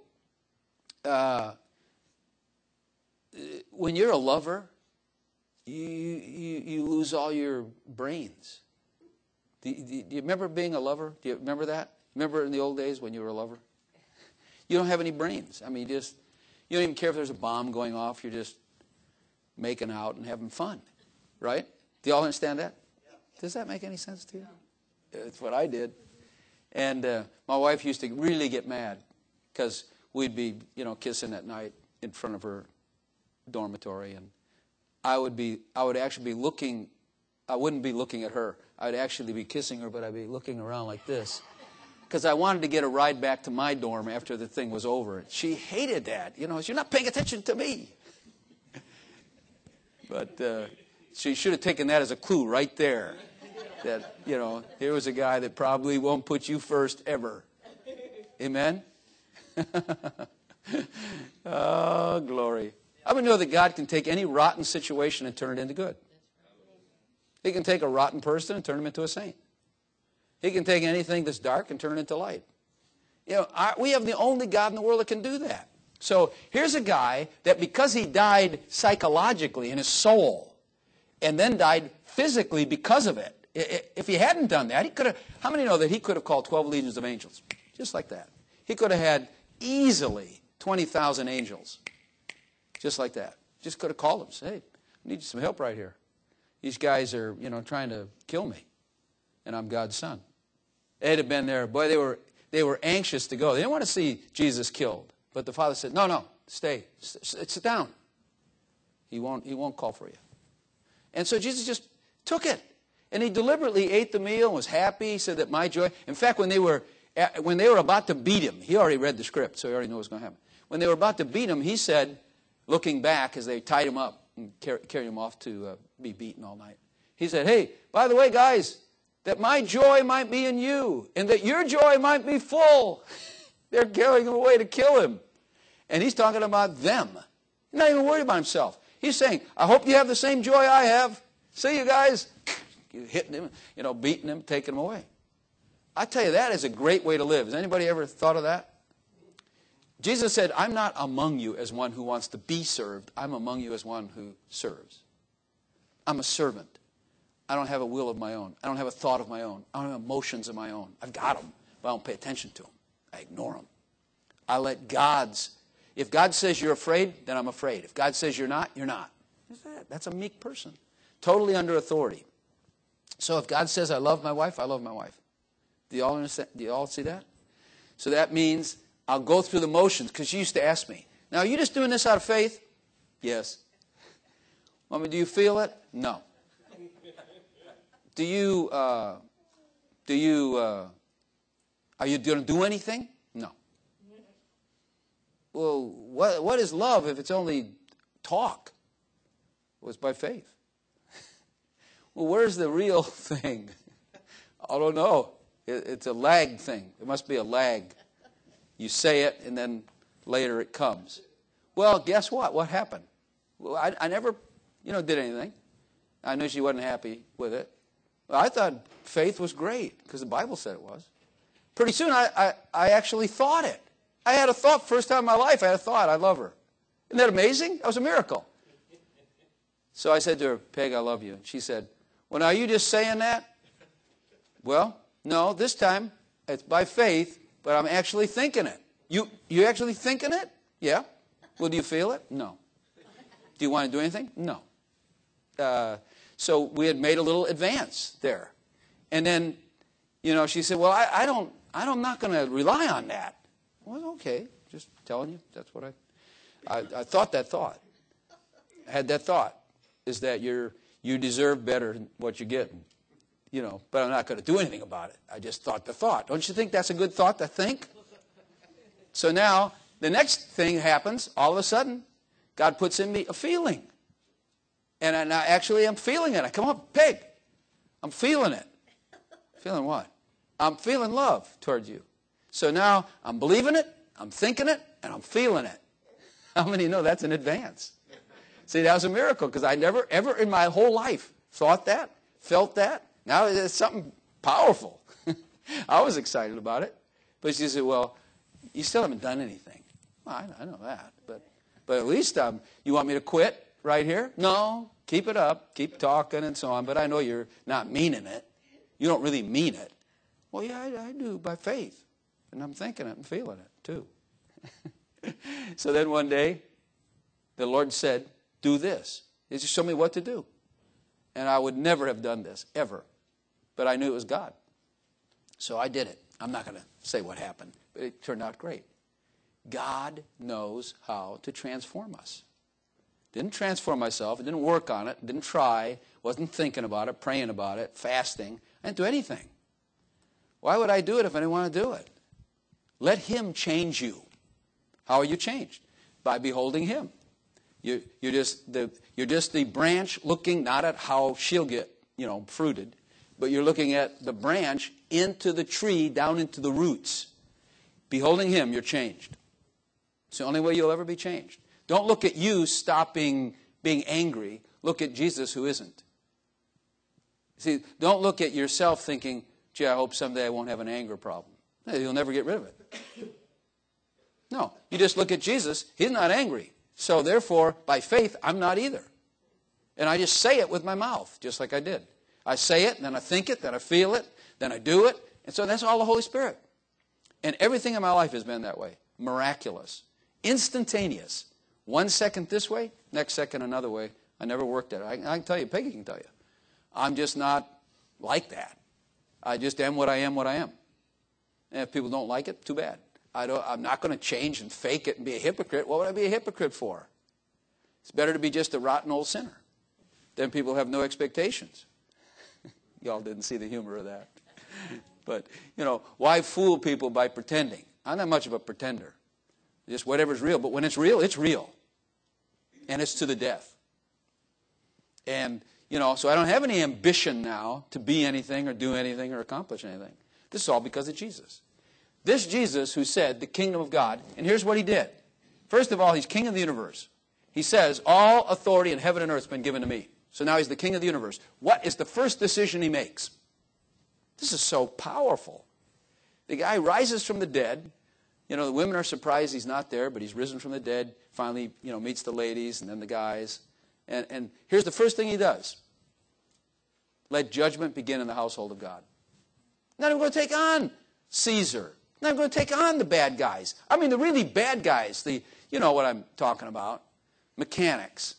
when you're a lover, you lose all your brains. Do you remember being a lover? Do you remember that? Remember in the old days when you were a lover? You don't have any brains. I mean, you don't even care if there's a bomb going off. You're just making out and having fun. Right? Do you all understand that? Does that make any sense to you? That's what I did. And my wife used to really get mad because we'd be, kissing at night in front of her dormitory, and I would actually be looking. I wouldn't be looking at her. I'd actually be kissing her, but I'd be looking around like this because I wanted to get a ride back to my dorm after the thing was over. She hated that. You're not paying attention to me. But she should have taken that as a clue right there. That, here was a guy that probably won't put you first ever. Amen? Oh, glory. I would know that God can take any rotten situation and turn it into good. He can take a rotten person and turn him into a saint. He can take anything that's dark and turn it into light. We have the only God in the world that can do that. So here's a guy that because he died psychologically in his soul and then died physically because of it, if he hadn't done that, he could have, how many know that he could have called 12 legions of angels? Just like that. He could have had easily 20,000 angels. Just like that. Just could have called them. Say, hey, I need some help right here. These guys are, trying to kill me. And I'm God's son. They'd have been there. Boy, they were anxious to go. They didn't want to see Jesus killed. But the Father said, no, stay. Sit down. He won't call for you. And so Jesus just took it. And he deliberately ate the meal and was happy. He said that my joy. In fact, when they were about to beat him, he already read the script, so he already knew what was going to happen. When they were about to beat him, he said, looking back as they tied him up and carried him off to be beaten all night, he said, hey, by the way, guys, that my joy might be in you and that your joy might be full. They're carrying him away to kill him. And he's talking about them. He's not even worried about himself. He's saying, I hope you have the same joy I have. See you guys. Hitting him, beating him, taking him away. I tell you, that is a great way to live. Has anybody ever thought of that? Jesus said, I'm not among you as one who wants to be served. I'm among you as one who serves. I'm a servant. I don't have a will of my own. I don't have a thought of my own. I don't have emotions of my own. I've got them, but I don't pay attention to them. I ignore them. I let if God says you're afraid, then I'm afraid. If God says you're not, you're not. That's a meek person. Totally under authority. So if God says I love my wife, I love my wife. Do you all understand? Do you all see that? So that means I'll go through the motions, because she used to ask me, now are you just doing this out of faith? Yes. Mommy, do you feel it? No. Are you going to do anything? No. Well, what is love if it's only talk? Well, it's by faith. Well, where's the real thing? I don't know. It's a lag thing. It must be a lag. You say it, and then later it comes. Well, guess what? What happened? Well, I never, did anything. I knew she wasn't happy with it. Well, I thought faith was great because the Bible said it was. Pretty soon, I actually thought it. I had a thought, first time in my life, I had a thought, I love her. Isn't that amazing? That was a miracle. So I said to her, Peg, I love you. And she said, well, now, are you just saying that? Well, no, this time it's by faith, but I'm actually thinking it. You actually thinking it? Yeah. Well, do you feel it? No. Do you want to do anything? No. So we had made a little advance there. And then, she said, well, I'm not going to rely on that. Well, okay, just telling you, that's what I thought that thought. I had that thought, is that you deserve better than what you're getting. But I'm not going to do anything about it. I just thought the thought. Don't you think that's a good thought to think? So now, the next thing happens, all of a sudden, God puts in me a feeling. And I actually am feeling it. I come up, Peg, I'm feeling it. Feeling what? I'm feeling love towards you. So now, I'm believing it, I'm thinking it, and I'm feeling it. How many know that's an advance? See, that was a miracle, because I never, ever in my whole life thought that, felt that. Now it's something powerful. I was excited about it. But she said, well, you still haven't done anything. Well, I know that. But at least you want me to quit right here? No, keep it up. Keep talking and so on. But I know you're not meaning it. You don't really mean it. Well, yeah, I do by faith. And I'm thinking it and feeling it too. So then one day, the Lord said, do this. He just showed me what to do. And I would never have done this, ever. But I knew it was God. So I did it. I'm not going to say what happened, but it turned out great. God knows how to transform us. Didn't transform myself. Didn't work on it. Didn't try. Wasn't thinking about it, praying about it, fasting. I didn't do anything. Why would I do it if I didn't want to do it? Let Him change you. How are you changed? By beholding Him. You're just the branch looking not at how she'll get, fruited, but you're looking at the branch into the tree, down into the roots. Beholding Him, you're changed. It's the only way you'll ever be changed. Don't look at you stopping being angry. Look at Jesus who isn't. See, don't look at yourself thinking, gee, I hope someday I won't have an anger problem. You'll never get rid of it. No, you just look at Jesus. He's not angry. So therefore, by faith, I'm not either. And I just say it with my mouth, just like I did. I say it, then I think it, then I feel it, then I do it. And so that's all the Holy Spirit. And everything in my life has been that way. Miraculous. Instantaneous. 1 second this way, next second another way. I never worked at it. I can tell you, Peggy can tell you. I'm just not like that. I just am what I am. And if people don't like it, too bad. I'm not going to change and fake it and be a hypocrite. What would I be a hypocrite for? It's better to be just a rotten old sinner. Then people have no expectations. Y'all didn't see the humor of that. But, why fool people by pretending? I'm not much of a pretender. Just whatever's real. But when it's real, it's real. And it's to the death. And, so I don't have any ambition now to be anything or do anything or accomplish anything. This is all because of Jesus. This Jesus who said, the kingdom of God, and here's what He did. First of all, He's king of the universe. He says, all authority in heaven and earth has been given to me. So now He's the king of the universe. What is the first decision He makes? This is so powerful. The guy rises from the dead. The women are surprised He's not there, but He's risen from the dead. Finally, meets the ladies and then the guys. And here's the first thing He does. Let judgment begin in the household of God. Not even going to take on Caesar. Not even going to take on the bad guys. I mean, the really bad guys. You know what I'm talking about. Mechanics.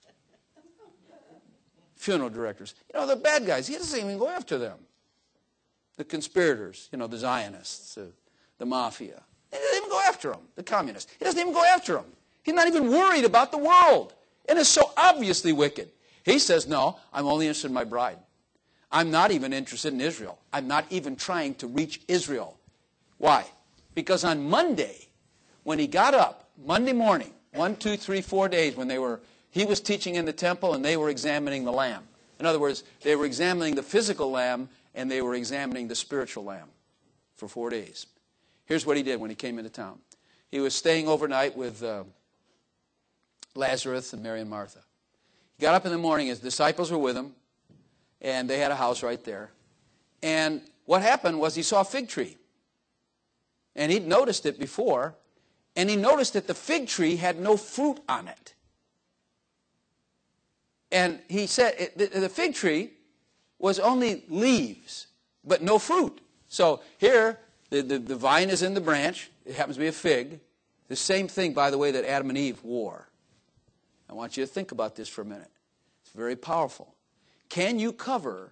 Funeral directors. The bad guys. He doesn't even go after them. The conspirators. The Zionists. The mafia. He doesn't even go after them. The communists. He doesn't even go after them. He's not even worried about the world. And it's so obviously wicked. He says, no, I'm only interested in my bride. I'm not even interested in Israel. I'm not even trying to reach Israel. Why? Because on Monday, when He got up, Monday morning, 1, 2, 3, 4 days, when He was teaching in the temple and they were examining the lamb. In other words, they were examining the physical lamb and they were examining the spiritual lamb for 4 days. Here's what he did when he came into town. He was staying overnight with Lazarus and Mary and Martha. He got up in the morning, his disciples were with him, and they had a house right there. And what happened was he saw a fig tree. And he'd noticed it before, and he noticed that the fig tree had no fruit on it. And he said the fig tree was only leaves, but no fruit. So here, the vine is in the branch. It happens to be a fig. The same thing, by the way, that Adam and Eve wore. I want you to think about this for a minute. It's very powerful. Can you cover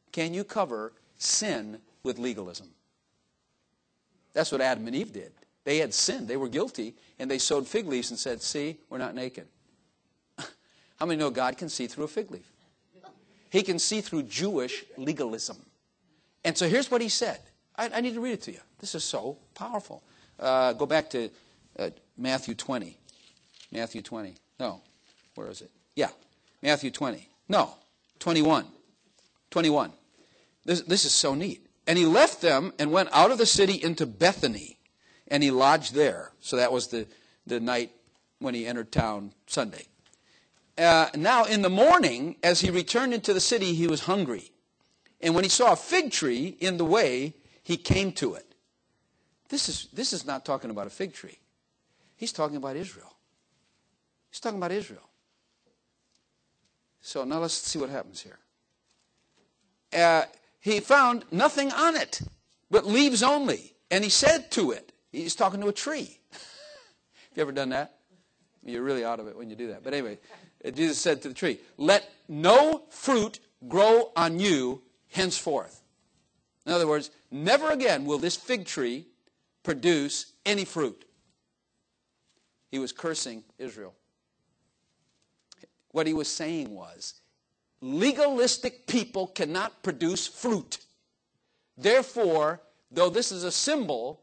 sin with legalism? That's what Adam and Eve did. They had sinned. They were guilty, and they sewed fig leaves and said, see, we're not naked. How many know God can see through a fig leaf? He can see through Jewish legalism. And so here's what he said. I need to read it to you. This is so powerful. Go back to Matthew 20. Matthew 20. No. Where is it? Yeah. Matthew 20. No. 21. 21. This is so neat. And he left them and went out of the city into Bethany. And he lodged there. So that was the night when he entered town Sunday. Now in the morning, as he returned into the city, he was hungry. And when he saw a fig tree in the way, he came to it. This is not talking about a fig tree. He's talking about Israel. He's talking about Israel. So now let's see what happens here. He found nothing on it, but leaves only. And he said to it, he's talking to a tree. Have you ever done that? You're really out of it when you do that. But anyway, Jesus said to the tree, let no fruit grow on you henceforth. In other words, never again will this fig tree produce any fruit. He was cursing Israel. What he was saying was, legalistic people cannot produce fruit. Therefore, though this is a symbol,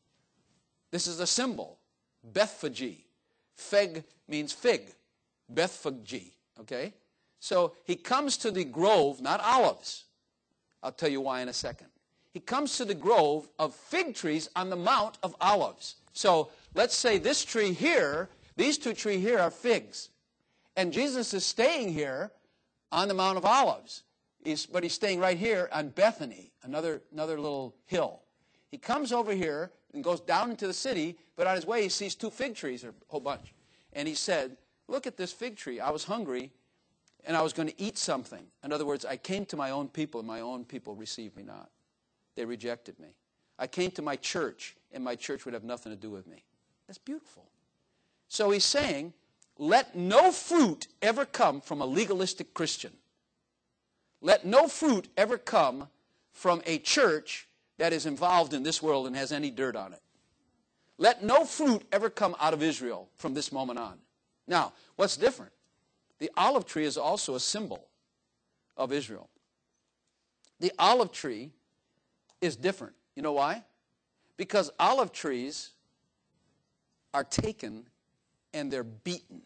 Bethphage. Fig means fig. Bethphage, okay? So he comes to the grove, not olives. I'll tell you why in a second. He comes to the grove of fig trees on the Mount of Olives. So let's say this tree here, these two trees here are figs. And Jesus is staying here on the Mount of Olives. But he's staying right here on Bethany, another little hill. He comes over here and goes down into the city, but on his way he sees two fig trees, or a whole bunch. And he said, look at this fig tree. I was hungry, and I was going to eat something. In other words, I came to my own people, and my own people received me not. They rejected me. I came to my church, and my church would have nothing to do with me. That's beautiful. So he's saying, let no fruit ever come from a legalistic Christian. Let no fruit ever come from a church that is involved in this world and has any dirt on it. Let no fruit ever come out of Israel from this moment on. Now, what's different? The olive tree is also a symbol of Israel. The olive tree is different. You know why? Because olive trees are taken and they're beaten.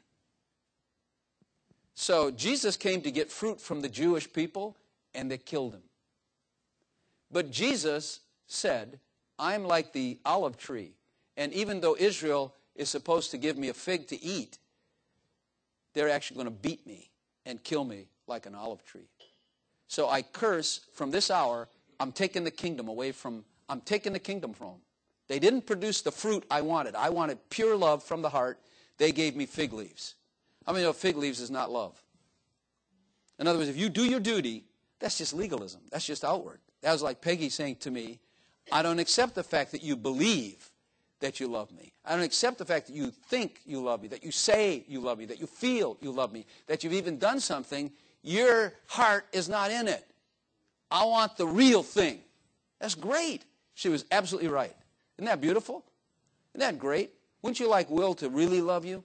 So Jesus came to get fruit from the Jewish people, and they killed him. But Jesus said, I'm like the olive tree. And even though Israel is supposed to give me a fig to eat, they're actually going to beat me and kill me like an olive tree. So I curse from this hour, I'm taking the kingdom from them. They didn't produce the fruit I wanted. I wanted pure love from the heart. They gave me fig leaves. How many know fig leaves is not love? In other words, if you do your duty, that's just legalism. That's just outward. That was like Peggy saying to me, I don't accept the fact that you believe that you love me. I don't accept the fact that you think you love me, that you say you love me, that you feel you love me, that you've even done something. Your heart is not in it. I want the real thing. That's great. She was absolutely right. Isn't that beautiful? Isn't that great? Wouldn't you like Will to really love you?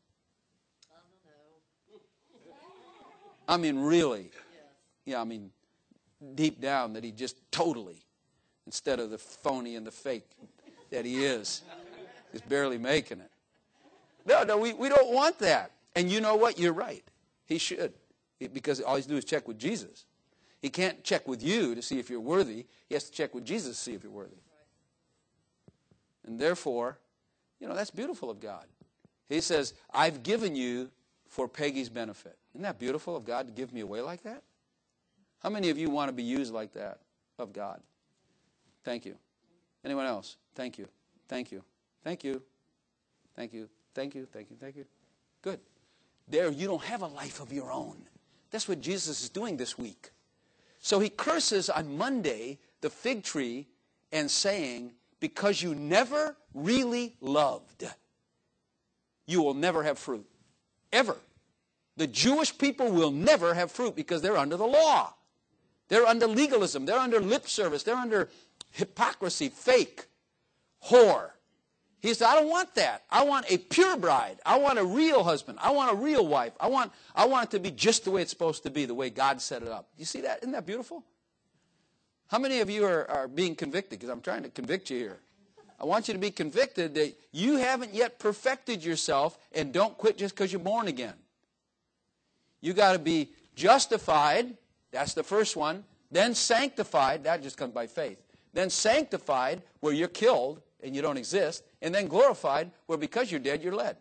I mean, really. Yeah, I mean, deep down that he just totally, instead of the phony and the fake that he is, he's barely making it. No, we don't want that. And you know what? You're right. He should. Because all he's doing is check with Jesus. He can't check with you to see if you're worthy. He has to check with Jesus to see if you're worthy. And therefore, that's beautiful of God. He says, I've given you for Peggy's benefit. Isn't that beautiful of God to give me away like that? How many of you want to be used like that of God? Thank you. Anyone else? Thank you. Thank you. Thank you. Thank you. Thank you. Thank you. Thank you. Good. There, you don't have a life of your own. That's what Jesus is doing this week. So he curses on Monday the fig tree and saying, because you never really loved, you will never have fruit. Ever. The Jewish people will never have fruit because they're under the law. They're under legalism. They're under lip service. They're under hypocrisy, fake, whore. He said, I don't want that. I want a pure bride. I want a real husband. I want a real wife. I want it to be just the way it's supposed to be, the way God set it up. You see that? Isn't that beautiful? How many of you are being convicted? Because I'm trying to convict you here. I want you to be convicted that you haven't yet perfected yourself, and don't quit just because you're born again. You got to be justified. That's the first one. Then sanctified. That just comes by faith. Then sanctified, where you're killed and you don't exist. And then glorified, where because you're dead, you're led.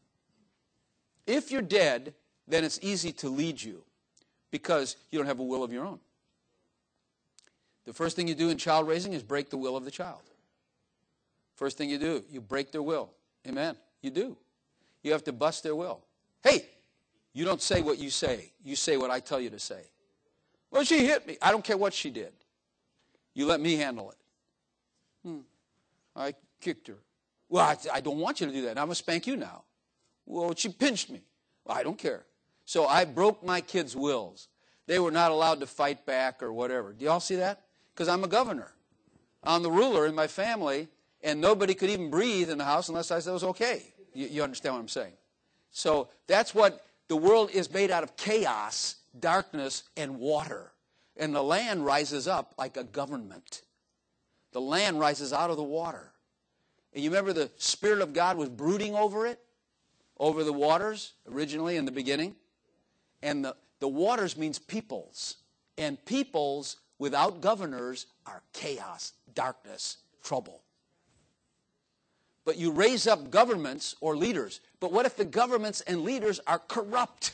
If you're dead, then it's easy to lead you because you don't have a will of your own. The first thing you do in child raising is break the will of the child. First thing you do, you break their will. Amen. You do. You have to bust their will. Hey, you don't say what you say. You say what I tell you to say. Well, she hit me. I don't care what she did. You let me handle it. I kicked her. Well, I don't want you to do that. I'm going to spank you now. Well, she pinched me. Well, I don't care. So I broke my kids' wills. They were not allowed to fight back or whatever. Do you all see that? Because I'm a governor. I'm the ruler in my family, and nobody could even breathe in the house unless I said it was okay. You understand what I'm saying? So that's what the world is made out of: chaos, darkness, and water. And the land rises up like a government. The land rises out of the water. And you remember the Spirit of God was brooding over it, over the waters, originally in the beginning. And the waters means peoples. And peoples without governors are chaos, darkness, trouble. But you raise up governments or leaders. But what if the governments and leaders are corrupt?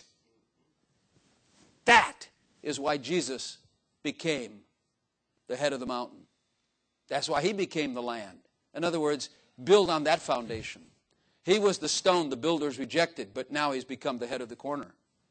That is why Jesus became the head of the mountain. That's why he became the land. In other words, build on that foundation. He was the stone the builders rejected, but now he's become the head of the corner.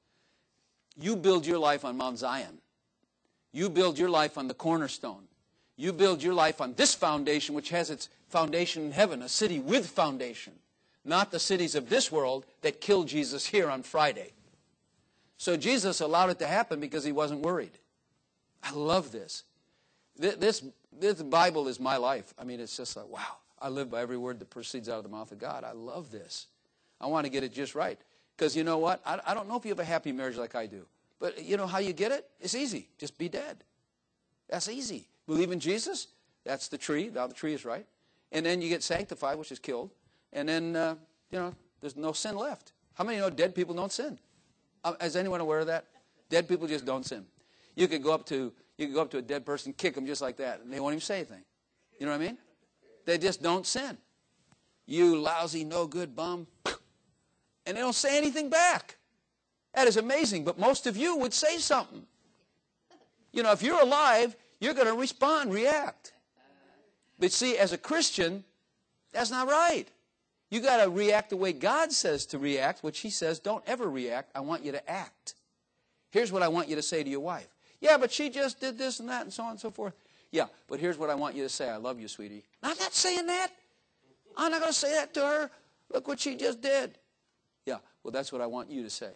You build your life on Mount Zion. You build your life on the cornerstone. You build your life on this foundation, which has its foundation in heaven, a city with foundation, not the cities of this world that killed Jesus here on Friday. So Jesus allowed it to happen because he wasn't worried. I love this. This Bible is my life. I mean, it's just like, wow, I live by every word that proceeds out of the mouth of God. I love this. I want to get it just right. Because you know what? I don't know if you have a happy marriage like I do. But you know how you get it? It's easy. Just be dead. That's easy. Believe in Jesus. That's the tree. Now the tree is right. And then you get sanctified, which is killed. And then, there's no sin left. How many know dead people don't sin? Is anyone aware of that? Dead people just don't sin. You could go up to a dead person, kick them just like that, and they won't even say anything. You know what I mean? They just don't sin. You lousy, no good bum. And they don't say anything back. That is amazing, but most of you would say something. You know, if you're alive, you're going to respond, react. But see, as a Christian, that's not right. You got to react the way God says to react, which he says, don't ever react. I want you to act. Here's what I want you to say to your wife. Yeah, but she just did this and that and so on and so forth. Yeah, but here's what I want you to say. I love you, sweetie. I'm not saying that. I'm not going to say that to her. Look what she just did. Yeah, well, that's what I want you to say.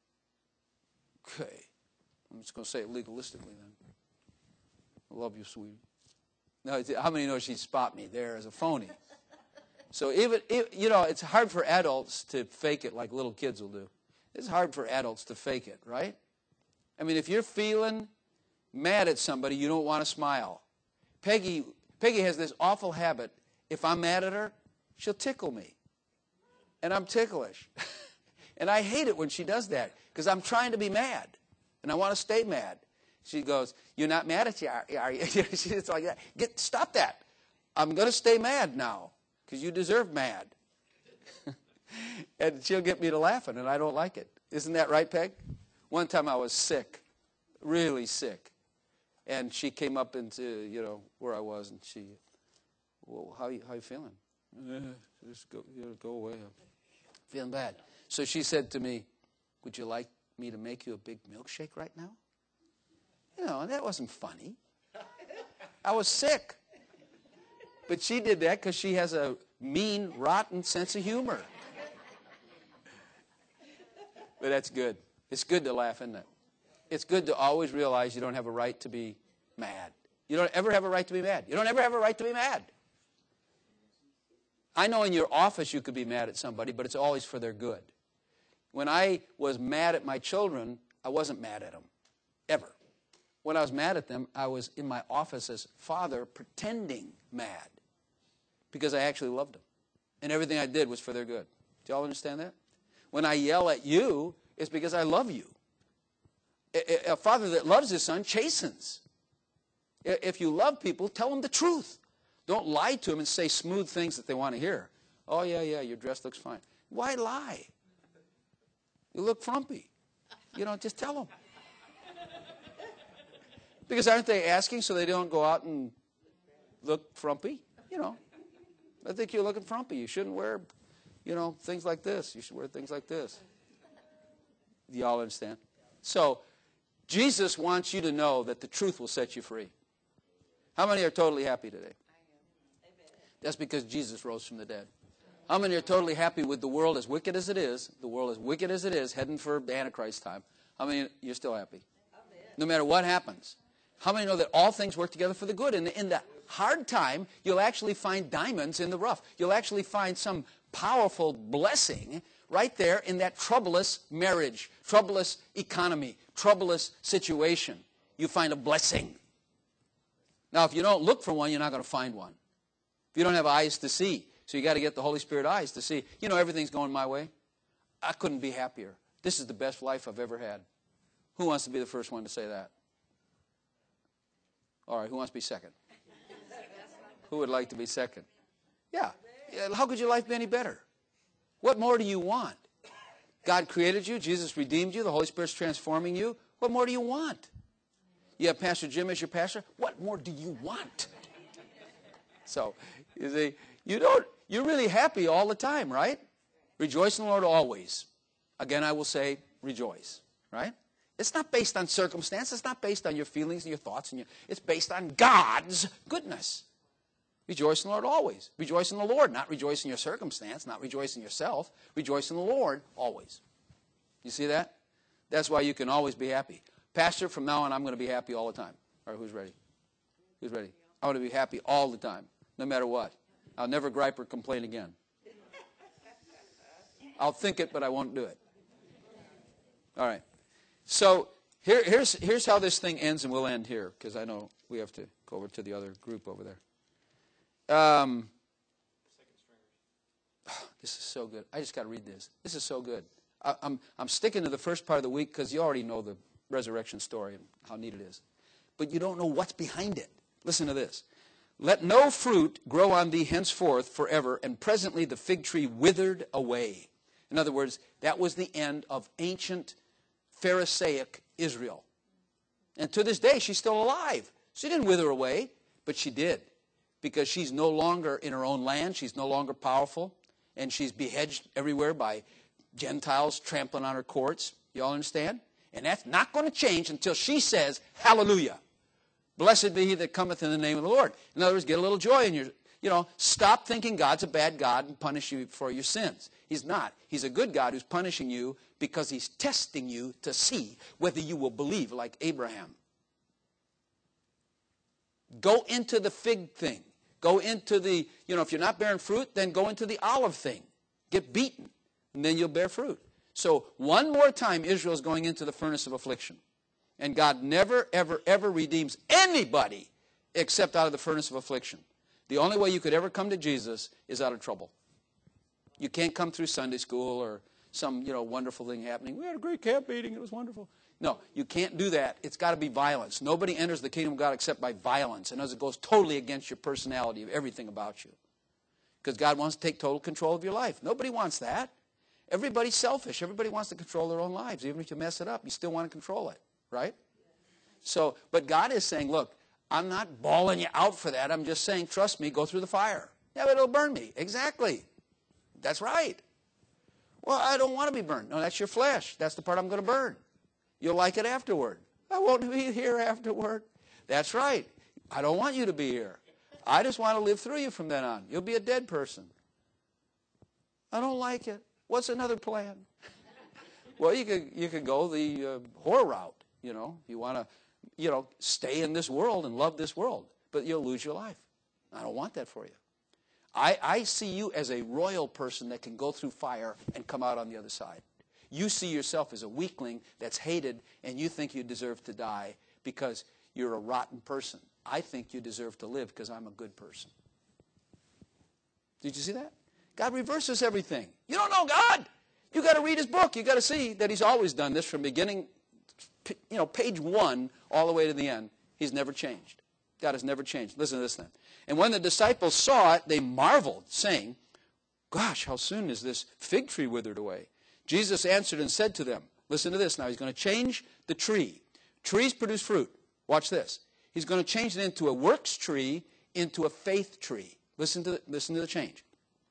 Okay. I'm just going to say it legalistically then. I love you, sweetie. Now, how many know she'd spot me there as a phony? So it's hard for adults to fake it like little kids will do. It's hard for adults to fake it, right? I mean, if you're feeling mad at somebody, you don't want to smile. Peggy has this awful habit. If I'm mad at her, she'll tickle me. And I'm ticklish. And I hate it when she does that because I'm trying to be mad. And I want to stay mad. She goes, "You're not mad at you, are you?" It's like that. Stop that. I'm going to stay mad now because you deserve mad. And she'll get me to laughing, and I don't like it. Isn't that right, Peg? One time I was sick, really sick. And she came up into, where I was, and she, "Well, how you feeling?" Just go away. I'm feeling bad. So she said to me, "Would you like me to make you a big milkshake right now?" That wasn't funny. I was sick. But she did that because she has a mean, rotten sense of humor. But that's good. It's good to laugh, isn't it? It's good to always realize you don't have a right to be mad. You don't ever have a right to be mad. You don't ever have a right to be mad. I know in your office you could be mad at somebody, but it's always for their good. When I was mad at my children, I wasn't mad at them, ever. When I was mad at them, I was in my office as father pretending mad because I actually loved them. And everything I did was for their good. Do you all understand that? When I yell at you, it's because I love you. A father that loves his son chastens. If you love people, tell them the truth. Don't lie to them and say smooth things that they want to hear. "Oh, yeah, your dress looks fine." Why lie? You look frumpy. Just tell them. Because aren't they asking so they don't go out and look frumpy? I think you're looking frumpy. You shouldn't wear, things like this. You should wear things like this. Do you all understand? So, Jesus wants you to know that the truth will set you free. How many are totally happy today? That's because Jesus rose from the dead. How many are totally happy with the world as wicked as it is? The world as wicked as it is, heading for the Antichrist time. How many you're still happy? No matter what happens. How many know that all things work together for the good? And in the hard time, you'll actually find diamonds in the rough. You'll actually find some powerful blessing right there in that troublous marriage, troublous economy, troublous situation. You find a blessing. Now, if you don't look for one, you're not going to find one. If you don't have eyes to see, so you got to get the Holy Spirit eyes to see. Everything's going my way. I couldn't be happier. This is the best life I've ever had. Who wants to be the first one to say that? All right, who wants to be second? Who would like to be second? Yeah. How could your life be any better? What more do you want? God created you. Jesus redeemed you. The Holy Spirit's transforming you. What more do you want? You have Pastor Jim as your pastor. What more do you want? So, you see, you're really happy all the time, right? Rejoice in the Lord always. Again, I will say, rejoice, right? It's not based on circumstance. It's not based on your feelings and your thoughts. It's based on God's goodness. Rejoice in the Lord always. Rejoice in the Lord, not rejoice in your circumstance, not rejoice in yourself. Rejoice in the Lord always. You see that? That's why you can always be happy. Pastor, from now on, I'm going to be happy all the time. All right, who's ready? Who's ready? I want to be happy all the time, no matter what. I'll never gripe or complain again. I'll think it, but I won't do it. All right. So here's how this thing ends, and we'll end here, because I know we have to go over to the other group over there. This is so good. I just got to read this. This is so good. I'm sticking to the first part of the week because you already know the resurrection story and how neat it is. But you don't know what's behind it. Listen to this. "Let no fruit grow on thee henceforth forever, and presently the fig tree withered away." In other words, that was the end of ancient Pharisaic Israel. And to this day, she's still alive. She didn't wither away, but she did. Because she's no longer in her own land. She's no longer powerful. And she's behedged everywhere by Gentiles trampling on her courts. You all understand? And that's not going to change until she says, "Hallelujah. Blessed be he that cometh in the name of the Lord." In other words, get a little joy in your, stop thinking God's a bad God and punish you for your sins. He's not. He's a good God who's punishing you because he's testing you to see whether you will believe like Abraham. Go into the fig thing. Go into the, if you're not bearing fruit, then go into the olive thing. Get beaten, and then you'll bear fruit. So one more time, Israel is going into the furnace of affliction. And God never, ever, ever redeems anybody except out of the furnace of affliction. The only way you could ever come to Jesus is out of trouble. You can't come through Sunday school or some, wonderful thing happening. We had a great camp meeting. It was wonderful. No, you can't do that. It's got to be violence. Nobody enters the kingdom of God except by violence. And as it goes totally against your personality, of everything about you. Because God wants to take total control of your life. Nobody wants that. Everybody's selfish. Everybody wants to control their own lives. Even if you mess it up, you still want to control it. Right? So, but God is saying, look, I'm not bawling you out for that. I'm just saying, trust me, go through the fire. Yeah, but it'll burn me. Exactly. That's right. Well, I don't want to be burned. No, that's your flesh. That's the part I'm going to burn. You'll like it afterward. I won't be here afterward. That's right. I don't want you to be here. I just want to live through you from then on. You'll be a dead person. I don't like it. What's another plan? Well, you could go the whore route. You know, you want to, stay in this world and love this world, but you'll lose your life. I don't want that for you. I see you as a royal person that can go through fire and come out on the other side. You see yourself as a weakling that's hated, and you think you deserve to die because you're a rotten person. I think you deserve to live because I'm a good person. Did you see that? God reverses everything. You don't know God. You got to read his book. You got to see that he's always done this from beginning, page 1 all the way to the end. He's never changed. God has never changed. Listen to this then. And when the disciples saw it, they marveled, saying, gosh, how soon is this fig tree withered away? Jesus answered and said to them, listen to this now. He's going to change the tree. Trees produce fruit. Watch this. He's going to change it into a works tree, into a faith tree. Listen to the change.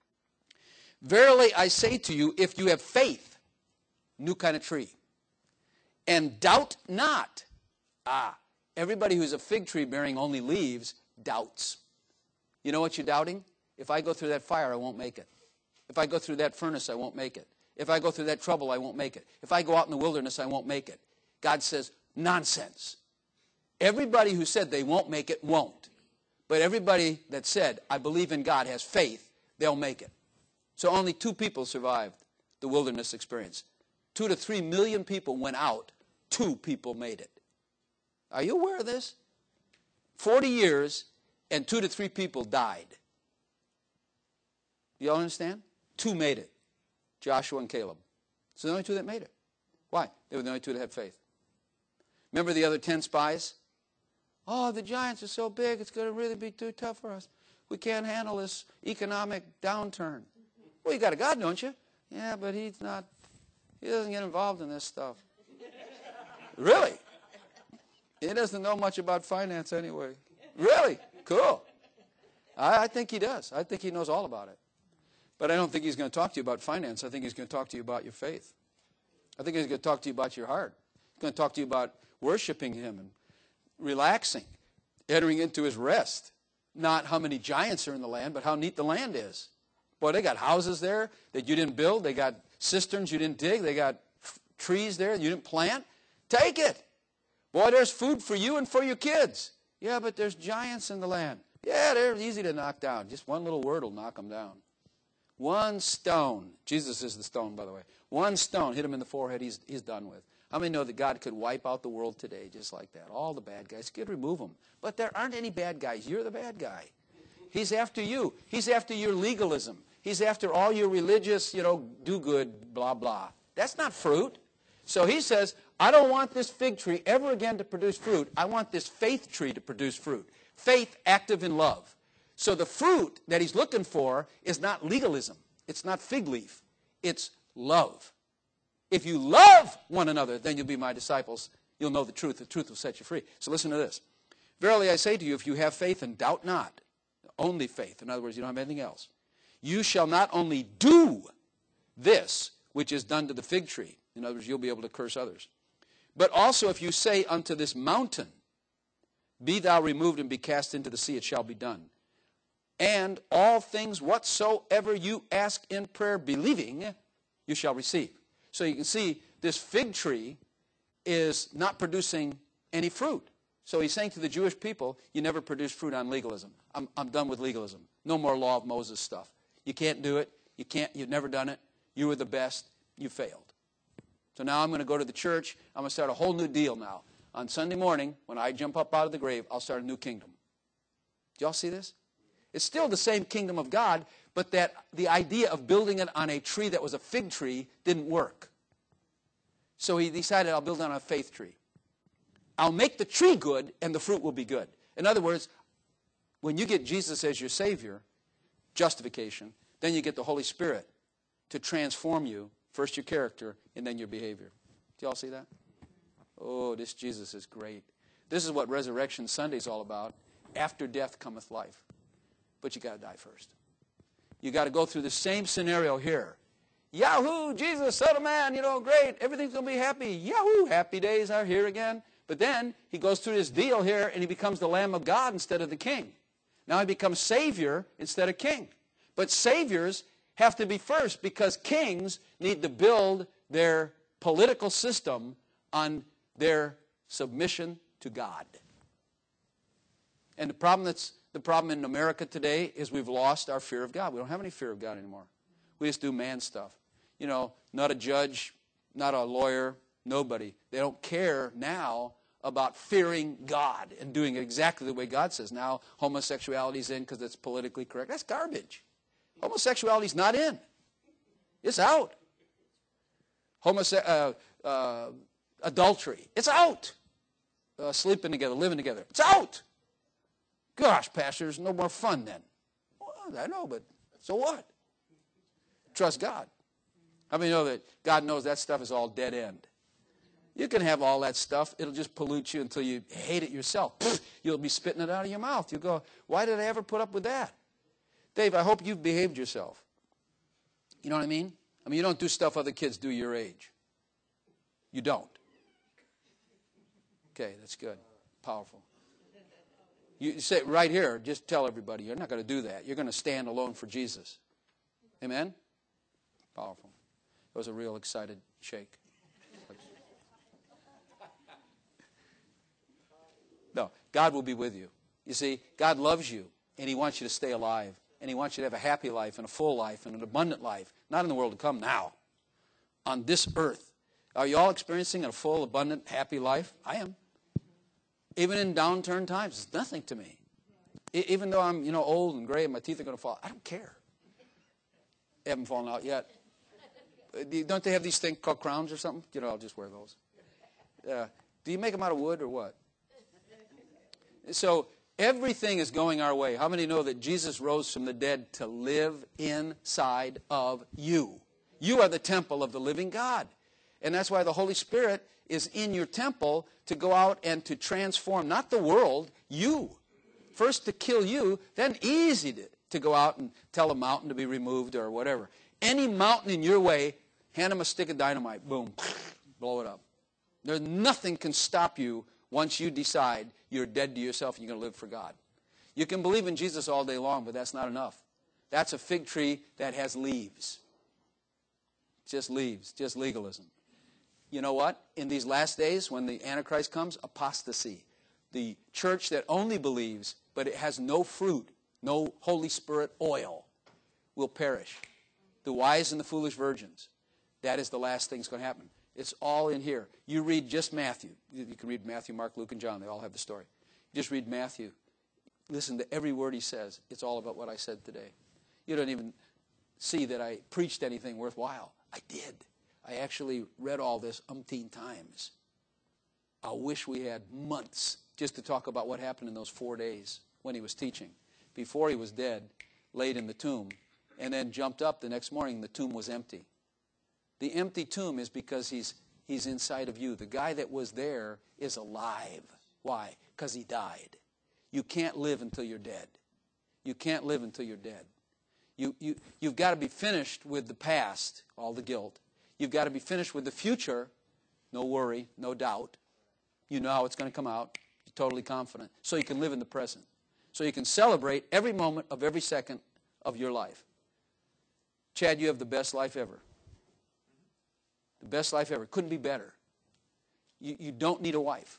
Verily I say to you, if you have faith, new kind of tree, and doubt not. Everybody who's a fig tree bearing only leaves doubts. You know what you're doubting? If I go through that fire, I won't make it. If I go through that furnace, I won't make it. If I go through that trouble, I won't make it. If I go out in the wilderness, I won't make it. God says, nonsense. Everybody who said they won't make it won't. But everybody that said, I believe in God, has faith, they'll make it. So only 2 people survived the wilderness experience. 2 to 3 million people went out. 2 people made it. Are you aware of this? 40 years and 2 to 3 people died. You all understand? 2 made it. Joshua and Caleb. So the only 2 that made it. Why? They were the only 2 that had faith. Remember the other 10 spies? Oh, the giants are so big, it's going to really be too tough for us. We can't handle this economic downturn. Well, you got a God, don't you? Yeah, but he doesn't get involved in this stuff. Really? He doesn't know much about finance anyway. Really? Cool. I think he does. I think he knows all about it. But I don't think he's going to talk to you about finance. I think he's going to talk to you about your faith. I think he's going to talk to you about your heart. He's going to talk to you about worshiping him and relaxing, entering into his rest. Not how many giants are in the land, but how neat the land is. Boy, they got houses there that you didn't build. They got cisterns you didn't dig. They got trees there you didn't plant. Take it. Boy, there's food for you and for your kids. Yeah, but there's giants in the land. Yeah, they're easy to knock down. Just one little word will knock them down. One stone. Jesus is the stone, by the way. One stone hit him in the forehead, he's done with. How many know that God could wipe out the world today just like that? All the bad guys. He could remove them. But there aren't any bad guys. You're the bad guy. He's after you. He's after your legalism. He's after all your religious, do good, blah, blah. That's not fruit. So he says, I don't want this fig tree ever again to produce fruit. I want this faith tree to produce fruit. Faith active in love. So the fruit that he's looking for is not legalism. It's not fig leaf. It's love. If you love one another, then you'll be my disciples. You'll know the truth. The truth will set you free. So listen to this. Verily I say to you, if you have faith and doubt not, only faith, in other words, you don't have anything else, you shall not only do this which is done to the fig tree, in other words, you'll be able to curse others, but also if you say unto this mountain, be thou removed and be cast into the sea, it shall be done. And all things whatsoever you ask in prayer, believing, you shall receive. So you can see this fig tree is not producing any fruit. So he's saying to the Jewish people, you never produce fruit on legalism. I'm done with legalism. No more law of Moses stuff. You can't do it. You've never done it. You were the best. You failed. So now I'm going to go to the church. I'm going to start a whole new deal now. On Sunday morning, when I jump up out of the grave, I'll start a new kingdom. Do y'all see this? It's still the same kingdom of God, but that the idea of building it on a tree that was a fig tree didn't work. So he decided, I'll build on a faith tree. I'll make the tree good, and the fruit will be good. In other words, when you get Jesus as your Savior, justification, then you get the Holy Spirit to transform you, first your character, and then your behavior. Do y'all see that? Oh, this Jesus is great. This is what Resurrection Sunday is all about. After death cometh life. But you got to die first. You got to go through the same scenario here. Yahoo, Jesus, Son of Man, great. Everything's going to be happy. Yahoo, happy days are here again. But then he goes through this deal here and he becomes the Lamb of God instead of the king. Now he becomes Savior instead of king. But Saviors have to be first because kings need to build their political system on their submission to God. And the problem in America today is we've lost our fear of God. We don't have any fear of God anymore. We just do man stuff. Not a judge, not a lawyer, nobody. They don't care now about fearing God and doing it exactly the way God says. Now homosexuality's in because it's politically correct. That's garbage. Homosexuality's not in. It's out. Adultery, it's out. Sleeping together, living together, it's out. Gosh, Pastor, there's no more fun then. Well, I know, but so what? Trust God. How many know that God knows that stuff is all dead end? You can have all that stuff. It'll just pollute you until you hate it yourself. You'll be spitting it out of your mouth. You'll go, why did I ever put up with that? Dave, I hope you've behaved yourself. You know what I mean? You don't do stuff other kids do your age. You don't. Okay, that's good. Powerful. You say right here, just tell everybody, you're not going to do that. You're going to stand alone for Jesus. Amen? Powerful. It was a real excited shake. No, God will be with you. You see, God loves you, and He wants you to stay alive. And He wants you to have a happy life and a full life and an abundant life. Not in the world to come, now. On this earth. Are you all experiencing a full, abundant, happy life? I am. Even in downturn times, it's nothing to me. Even though I'm, old and gray and my teeth are going to fall, I don't care. They haven't fallen out yet. Don't they have these things called crowns or something? I'll just wear those. Do you make them out of wood or what? So everything is going our way. How many know that Jesus rose from the dead to live inside of you? You are the temple of the living God. And that's why the Holy Spirit is in your temple to go out and to transform, not the world, you. First to kill you, then easy to go out and tell a mountain to be removed or whatever. Any mountain in your way, hand them a stick of dynamite, boom, blow it up. There's nothing can stop you once you decide you're dead to yourself and you're going to live for God. You can believe in Jesus all day long, but that's not enough. That's a fig tree that has leaves. Just leaves, just legalism. You know what? In these last days, when the Antichrist comes, apostasy. The church that only believes, but it has no fruit, no Holy Spirit oil, will perish. The wise and the foolish virgins. That is the last thing that's going to happen. It's all in here. You read just Matthew. You can read Matthew, Mark, Luke, and John. They all have the story. Just read Matthew. Listen to every word he says. It's all about what I said today. You don't even see that I preached anything worthwhile. I did. I actually read all this umpteen times. I wish we had months just to talk about what happened in those 4 days when he was teaching. Before he was dead, laid in the tomb, and then jumped up the next morning, the tomb was empty. The empty tomb is because he's inside of you. The guy that was there is alive. Why? Because he died. You can't live until you're dead. You can't live until you're dead. You've got to be finished with the past, all the guilt. You've got to be finished with the future, no worry, no doubt. You know how it's going to come out. You're totally confident. So you can live in the present. So you can celebrate every moment of every second of your life. Chad, you have the best life ever. The best life ever. Couldn't be better. You don't need a wife.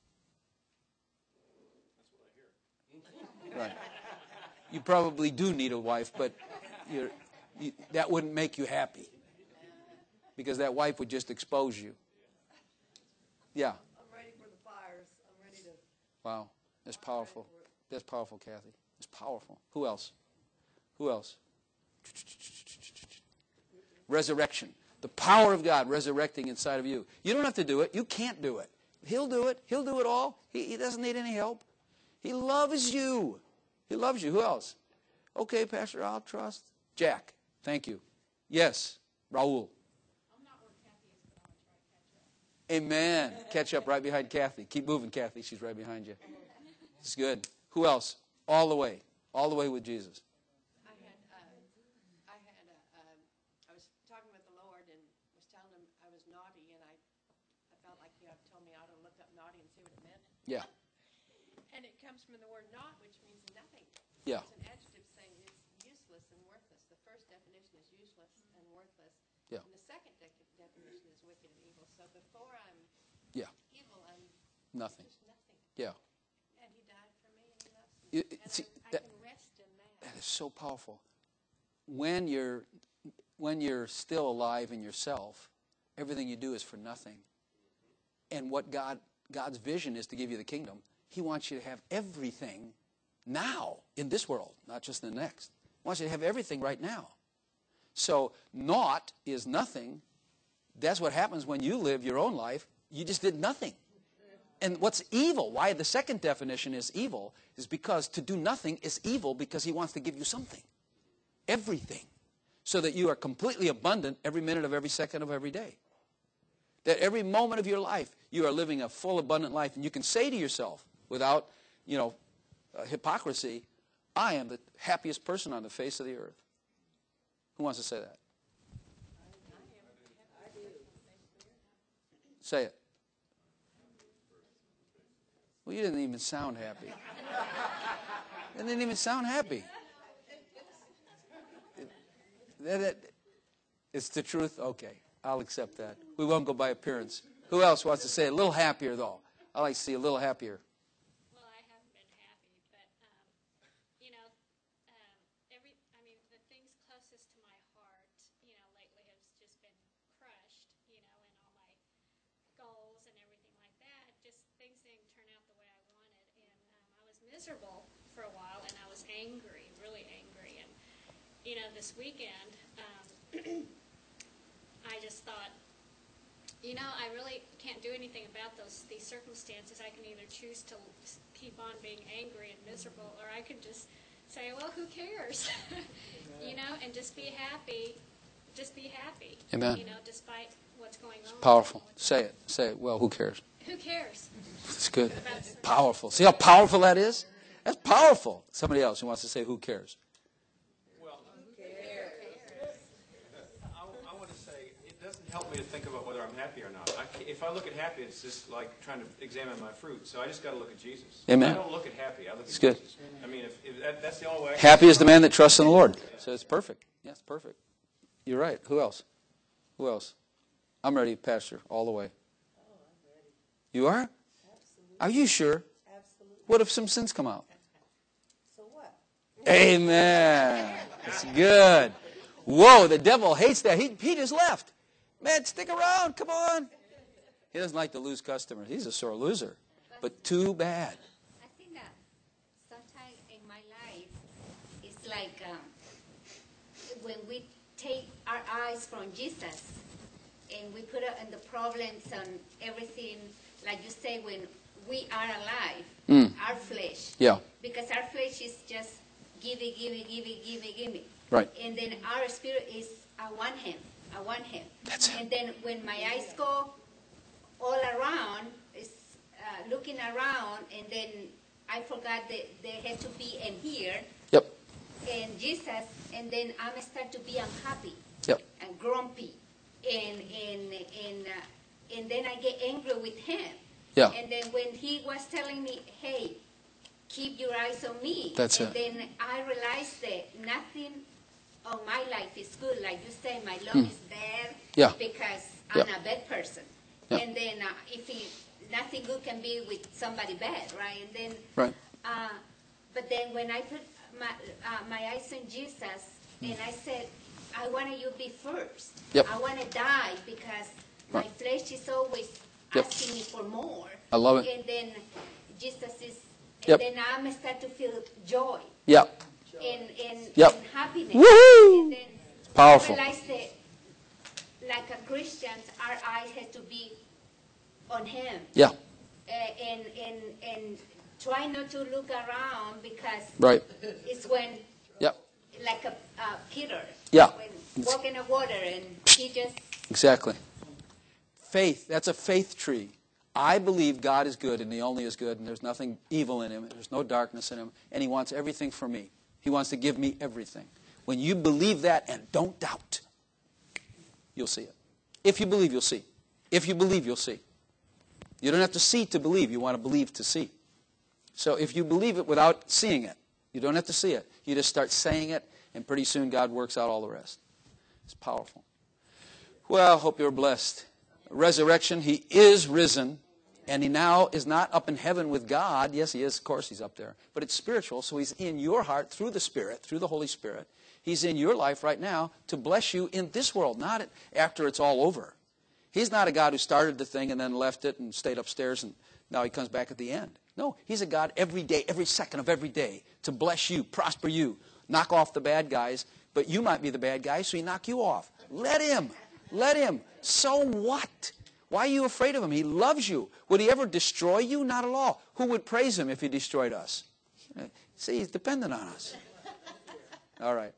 That's what I hear. Right. You probably do need a wife, but that wouldn't make you happy. Because that wife would just expose you. Yeah. I'm ready for the fires. I'm ready to... Wow. That's powerful. That's powerful, Kathy. It's powerful. Who else? Who else? Resurrection. The power of God resurrecting inside of you. You don't have to do it. You can't do it. He'll do it. He'll do it all. He doesn't need any help. He loves you. He loves you. Who else? Okay, Pastor, I'll trust. Jack, thank you. Yes, Raul. I'm not where Kathy is, but I'm going to try to catch up. Amen. Catch up right behind Kathy. Keep moving, Kathy. She's right behind you. It's good. Who else? All the way. All the way with Jesus. I was talking with the Lord and was telling him I was naughty, and I felt like he had told me I ought to look up naughty and see what it meant. Yeah. And it comes from the word not, which means nothing. Yeah. It's an adjective saying it's useless and worthless. The first definition is useless and worthless. Yeah. And the second definition is wicked and evil. So before I'm Yeah. evil, I'm Nothing. just nothing. Yeah. And he died for me, and he loves me. And See, I can rest in that. that is so powerful. When you're still alive in yourself, everything you do is for nothing. And what God's vision is to give you the kingdom. He wants you to have everything now in this world, not just in the next. He wants you to have everything right now. So naught is nothing. That's what happens when you live your own life. You just did nothing. And what's evil, why the second definition is evil, is because to do nothing is evil because he wants to give you something. Everything. So that you are completely abundant every minute of every second of every day. That every moment of your life, you are living a full, abundant life. And you can say to yourself, without, hypocrisy, I am the happiest person on the face of the earth. Who wants to say that? Say it. Well, you didn't even sound happy. It didn't even sound happy. It's the truth? Okay, I'll accept that. We won't go by appearance. Who else wants to say it? A little happier, though. I like to see a little happier. Well, I haven't been happy, but, the things closest to my heart, lately has just been crushed, in all my goals and everything like that. Just things didn't turn out the way I wanted, and I was miserable for a while, and I was angry, really angry. And, this weekend, I just thought, I really can't do anything about these circumstances. I can either choose to keep on being angry and miserable, or I could just say, well, who cares? And just be happy. Just be happy. Amen. Despite what's going on. Powerful. Say it. Say it. Well, who cares? Who cares? It's good. Powerful. See how powerful that is? That's powerful. Somebody else who wants to say, who cares? Well, I want to say, it doesn't help me to think about whether I'm happy or not. If I look at happy, it's just like trying to examine my fruit. So I just got to look at Jesus. Amen. I don't look at happy. I look at It's Jesus. good. I mean, if that's the only way. Happy is the man that trusts in the Lord. So it's perfect. Yes, perfect. You're right. Who else? Who else? I'm ready, Pastor, all the way. You are? Absolutely. Are you sure? Absolutely. What if some sins come out? So what? Amen. That's good. Whoa, the devil hates that. He just left. Man, stick around. Come on. He doesn't like to lose customers. He's a sore loser. But too bad. I think that sometimes in my life, it's like when we take our eyes from Jesus and we put it on the problems and everything, like you say, when we are alive, our flesh. Yeah. Because our flesh is just give it. Right. And then our spirit is, I want him. That's it. And then when my eyes go all around, is looking around, and then I forgot that they had to be in here. Yep. And Jesus, and then I start to be unhappy. Yep. And grumpy, and then I get angry with him. Yeah. And then when he was telling me, hey, keep your eyes on me. That's and it. then I realized that nothing on my life is good. Like you say, my love is bad Yeah. because Yeah. I'm a bad person. Yeah. And then nothing good can be with somebody bad, right? And then, Right. but then when I put my eyes on Jesus, and I said, I want you to be first. Yep. I want to die because my Right. flesh is always Yep. asking me for more. I love it. And then Jesus is, Yep. and then I'm start to feel joy Yep. and Yep. happiness. Woohoo! And then Powerful. I realized that like a Christians, our eyes has to be on Him. Yeah. And try not to look around because Right. it's when, Yep. like a Peter, Yeah. when walking on water and he just, Exactly. Faith, that's a faith tree. I believe God is good and He only is good and there's nothing evil in Him. There's no darkness in Him and He wants everything for me. He wants to give me everything. When you believe that and don't doubt, you'll see it. If you believe, you'll see. If you believe, you'll see. You don't have to see to believe. You want to believe to see. So if you believe it without seeing it, you don't have to see it. You just start saying it, and pretty soon God works out all the rest. It's powerful. Well, I hope you're blessed. Resurrection, He is risen, and He now is not up in heaven with God. Yes, He is. Of course, He's up there. But it's spiritual, so He's in your heart through the Spirit, through the Holy Spirit. He's in your life right now to bless you in this world, not after it's all over. He's not a God who started the thing and then left it and stayed upstairs and now He comes back at the end. No, He's a God every day, every second of every day to bless you, prosper you, knock off the bad guys. But you might be the bad guy, so He knock you off. Let Him. Let Him. So what? Why are you afraid of Him? He loves you. Would He ever destroy you? Not at all. Who would praise Him if He destroyed us? See, He's dependent on us. All right.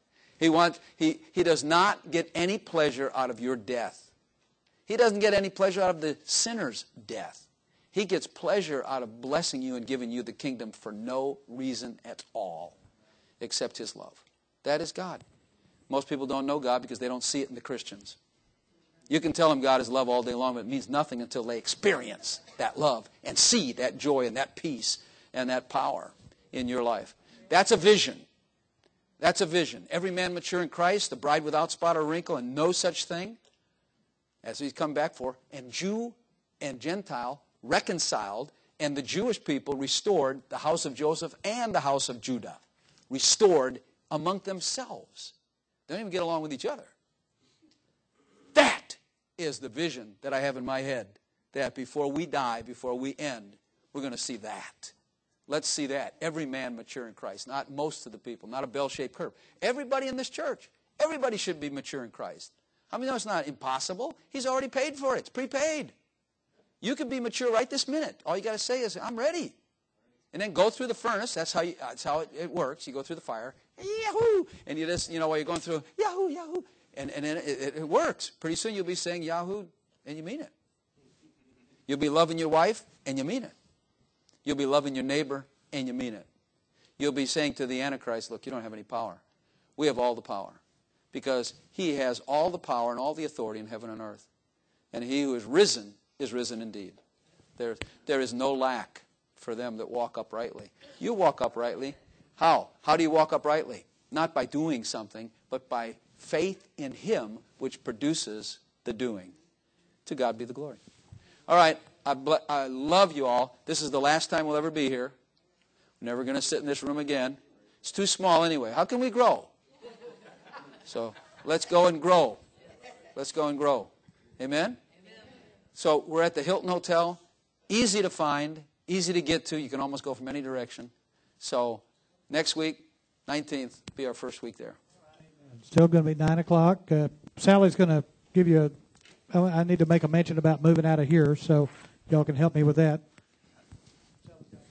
He does not get any pleasure out of your death. He doesn't get any pleasure out of the sinner's death. He gets pleasure out of blessing you and giving you the kingdom for no reason at all except His love. That is God. Most people don't know God because they don't see it in the Christians. You can tell them God is love all day long, but it means nothing until they experience that love and see that joy and that peace and that power in your life. That's a vision. That's a vision. Every man mature in Christ, the bride without spot or wrinkle, and no such thing as He's come back for, and Jew and Gentile reconciled, and the Jewish people restored the house of Joseph and the house of Judah, restored among themselves. They don't even get along with each other. That is the vision that I have in my head, that before we die, before we end, we're going to see that. Let's see that. Every man mature in Christ, not most of the people, not a bell-shaped curve. Everybody in this church, everybody should be mature in Christ. I mean, no, it's not impossible. He's already paid for it. It's prepaid. You can be mature right this minute. All you got to say is, I'm ready. And then go through the furnace. That's how it works. You go through the fire. Yahoo! And you just, while you're going through, Yahoo, Yahoo. And then it works. Pretty soon you'll be saying Yahoo, and you mean it. You'll be loving your wife, and you mean it. You'll be loving your neighbor, and you mean it. You'll be saying to the Antichrist, look, you don't have any power. We have all the power. Because He has all the power and all the authority in heaven and earth. And He who is risen indeed. There is no lack for them that walk uprightly. You walk uprightly. How? How do you walk uprightly? Not by doing something, but by faith in Him, which produces the doing. To God be the glory. All right, I love you all. This is the last time we'll ever be here. We're never going to sit in this room again. It's too small anyway. How can we grow? So let's go and grow. Let's go and grow. Amen? So we're at the Hilton Hotel. Easy to find, easy to get to. You can almost go from any direction. So next week, 19th, be our first week there. Still going to be 9 o'clock. Sally's going to give you I need to make a mention about moving out of here, so y'all can help me with that.